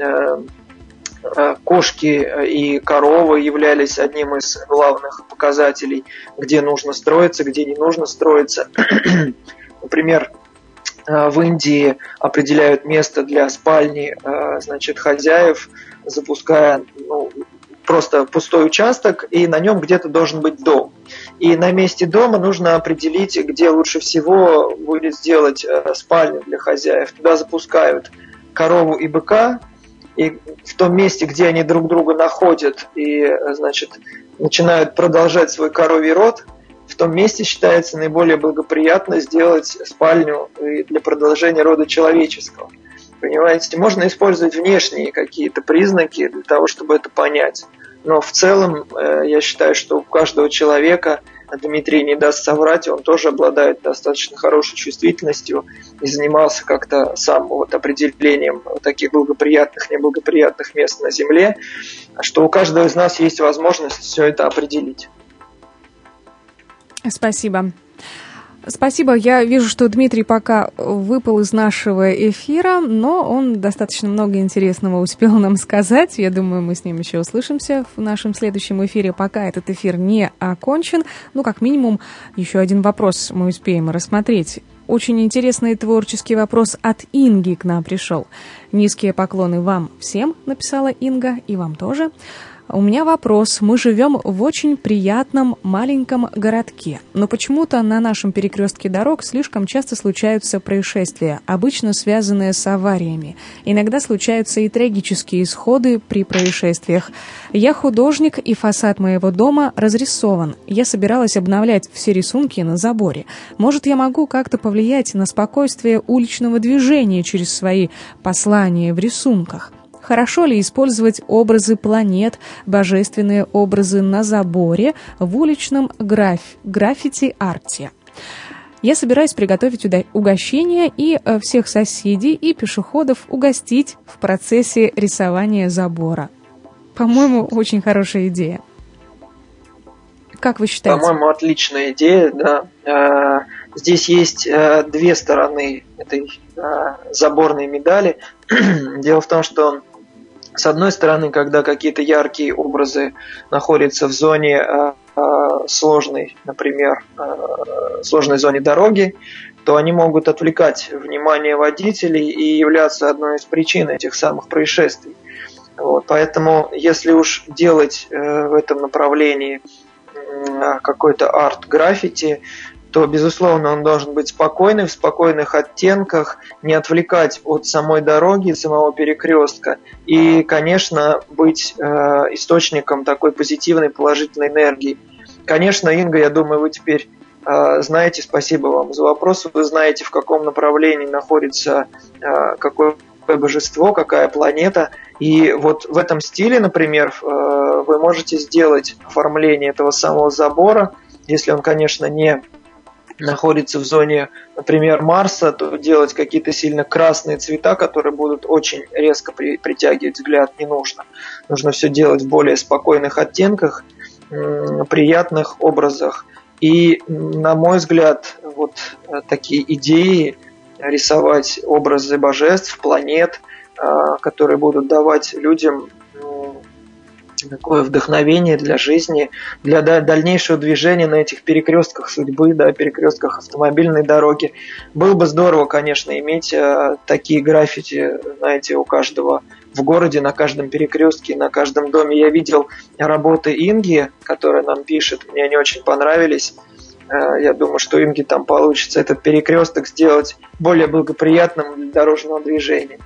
кошки и коровы являлись одним из главных показателей, где нужно строиться, где не нужно строиться. Например, в Индии определяют место для спальни, значит, хозяев, запуская, ну, просто пустой участок, и на нем где-то должен быть дом. И на месте дома нужно определить, где лучше всего будет сделать спальню для хозяев. Туда запускают корову и быка, и в том месте, где они друг друга находят и, значит, начинают продолжать свой коровий род, в том месте считается наиболее благоприятно сделать спальню для продолжения рода человеческого. Понимаете, можно использовать внешние какие-то признаки для того, чтобы это понять. Но в целом, я считаю, что у каждого человека, Дмитрий не даст соврать, он тоже обладает достаточно хорошей чувствительностью и занимался как-то сам вот определением таких благоприятных, неблагоприятных мест на Земле, что у каждого из нас есть возможность все это определить. Спасибо. Спасибо. Я вижу, что Дмитрий пока выпал из нашего эфира, но он достаточно много интересного успел нам сказать. Я думаю, мы с ним еще услышимся в нашем следующем эфире, пока этот эфир не окончен. Ну, как минимум, еще один вопрос мы успеем рассмотреть. Очень интересный творческий вопрос от Инги к нам пришел. Низкие поклоны вам всем, написала Инга, и вам тоже. У меня вопрос. Мы живем в очень приятном маленьком городке, но почему-то на нашем перекрестке дорог слишком часто случаются происшествия, обычно связанные с авариями. Иногда случаются и трагические исходы при происшествиях. Я художник, и фасад моего дома разрисован. Я собиралась обновлять все рисунки на заборе. Может, я могу как-то повлиять на спокойствие уличного движения через свои послания в рисунках? Хорошо ли использовать образы планет, божественные образы на заборе в уличном граф... граффити-арте? Я собираюсь приготовить угощение и всех соседей и пешеходов угостить в процессе рисования забора. По-моему, очень хорошая идея. Как вы считаете? По-моему, отличная идея, да. Здесь есть две стороны этой заборной медали. Дело в том, что с одной стороны, когда какие-то яркие образы находятся в зоне э, э, сложной, например, э, сложной зоне дороги, то они могут отвлекать внимание водителей и являться одной из причин этих самых происшествий. Вот, поэтому, если уж делать э, в этом направлении э, какой-то арт-граффити, то, безусловно, он должен быть спокойный, в спокойных оттенках, не отвлекать от самой дороги, самого перекрестка и, конечно, быть э, источником такой позитивной, положительной энергии. Конечно, Инга, я думаю, вы теперь э, знаете, спасибо вам за вопрос, вы знаете, в каком направлении находится э, какое божество, какая планета. И вот в этом стиле, например, э, вы можете сделать оформление этого самого забора, если он, конечно, не находится в зоне, например, Марса, то делать какие-то сильно красные цвета, которые будут очень резко при, притягивать взгляд, не нужно. Нужно все делать в более спокойных оттенках, м- приятных образах. И, на мой взгляд, вот такие идеи рисовать образы божеств, планет, э, которые будут давать людям такое вдохновение для жизни, для дальнейшего движения на этих перекрестках судьбы, да, перекрестках автомобильной дороги. Было бы здорово, конечно, иметь э, такие граффити, знаете, у каждого в городе, на каждом перекрестке, на каждом доме. Я видел работы Инги, которая нам пишет, мне они очень понравились. Э, я думаю, что Инги там получится этот перекресток сделать более благоприятным для дорожного движения.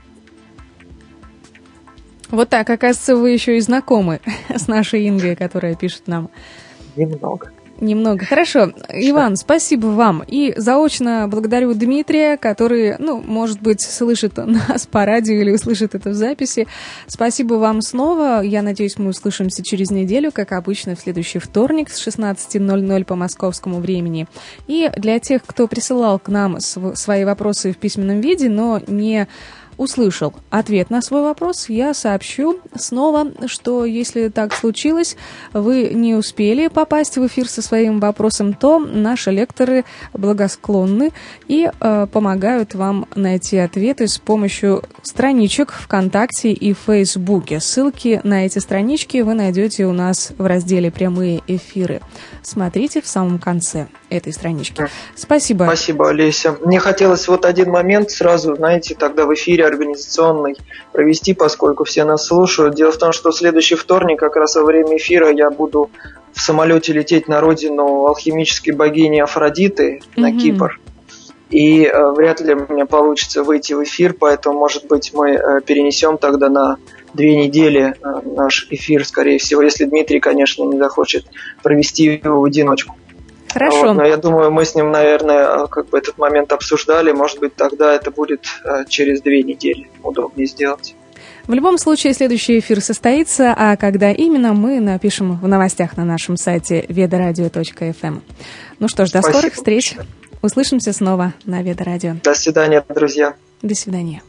Вот так, оказывается, вы еще и знакомы с нашей Ингой, которая пишет нам. Немного. Немного. Хорошо. Иван, спасибо вам. И заочно благодарю Дмитрия, который, ну, может быть, слышит нас по радио или услышит это в записи. Спасибо вам снова. Я надеюсь, мы услышимся через неделю, как обычно, в следующий вторник с шестнадцати ноль-ноль по московскому времени. И для тех, кто присылал к нам свои вопросы в письменном виде, но не услышал ответ на свой вопрос, я сообщу снова, что если так случилось, вы не успели попасть в эфир со своим вопросом, то наши лекторы благосклонны и э, помогают вам найти ответы с помощью страничек ВКонтакте и Фейсбуке. Ссылки на эти странички вы найдете у нас в разделе «Прямые эфиры». Смотрите в самом конце этой странички. Спасибо. Спасибо, Олеся. Мне хотелось вот один момент сразу, знаете, тогда в эфире организационный провести, поскольку все нас слушают. Дело в том, что в следующий вторник, как раз во время эфира, я буду в самолете лететь на родину алхимической богини Афродиты, mm-hmm. на Кипр. И э, вряд ли мне получится выйти в эфир, поэтому, может быть, мы э, перенесем тогда на две недели э, наш эфир, скорее всего, если Дмитрий, конечно, не захочет провести его в одиночку. Хорошо. Вот, но я думаю, мы с ним, наверное, как бы этот момент обсуждали. Может быть, тогда это будет э, через две недели удобнее сделать. В любом случае, следующий эфир состоится, а когда именно, мы напишем в новостях на нашем сайте ведарадио точка эф эм. Ну что ж, до Спасибо. Скорых встреч. Услышимся снова на Веда Радио. До свидания, друзья. До свидания.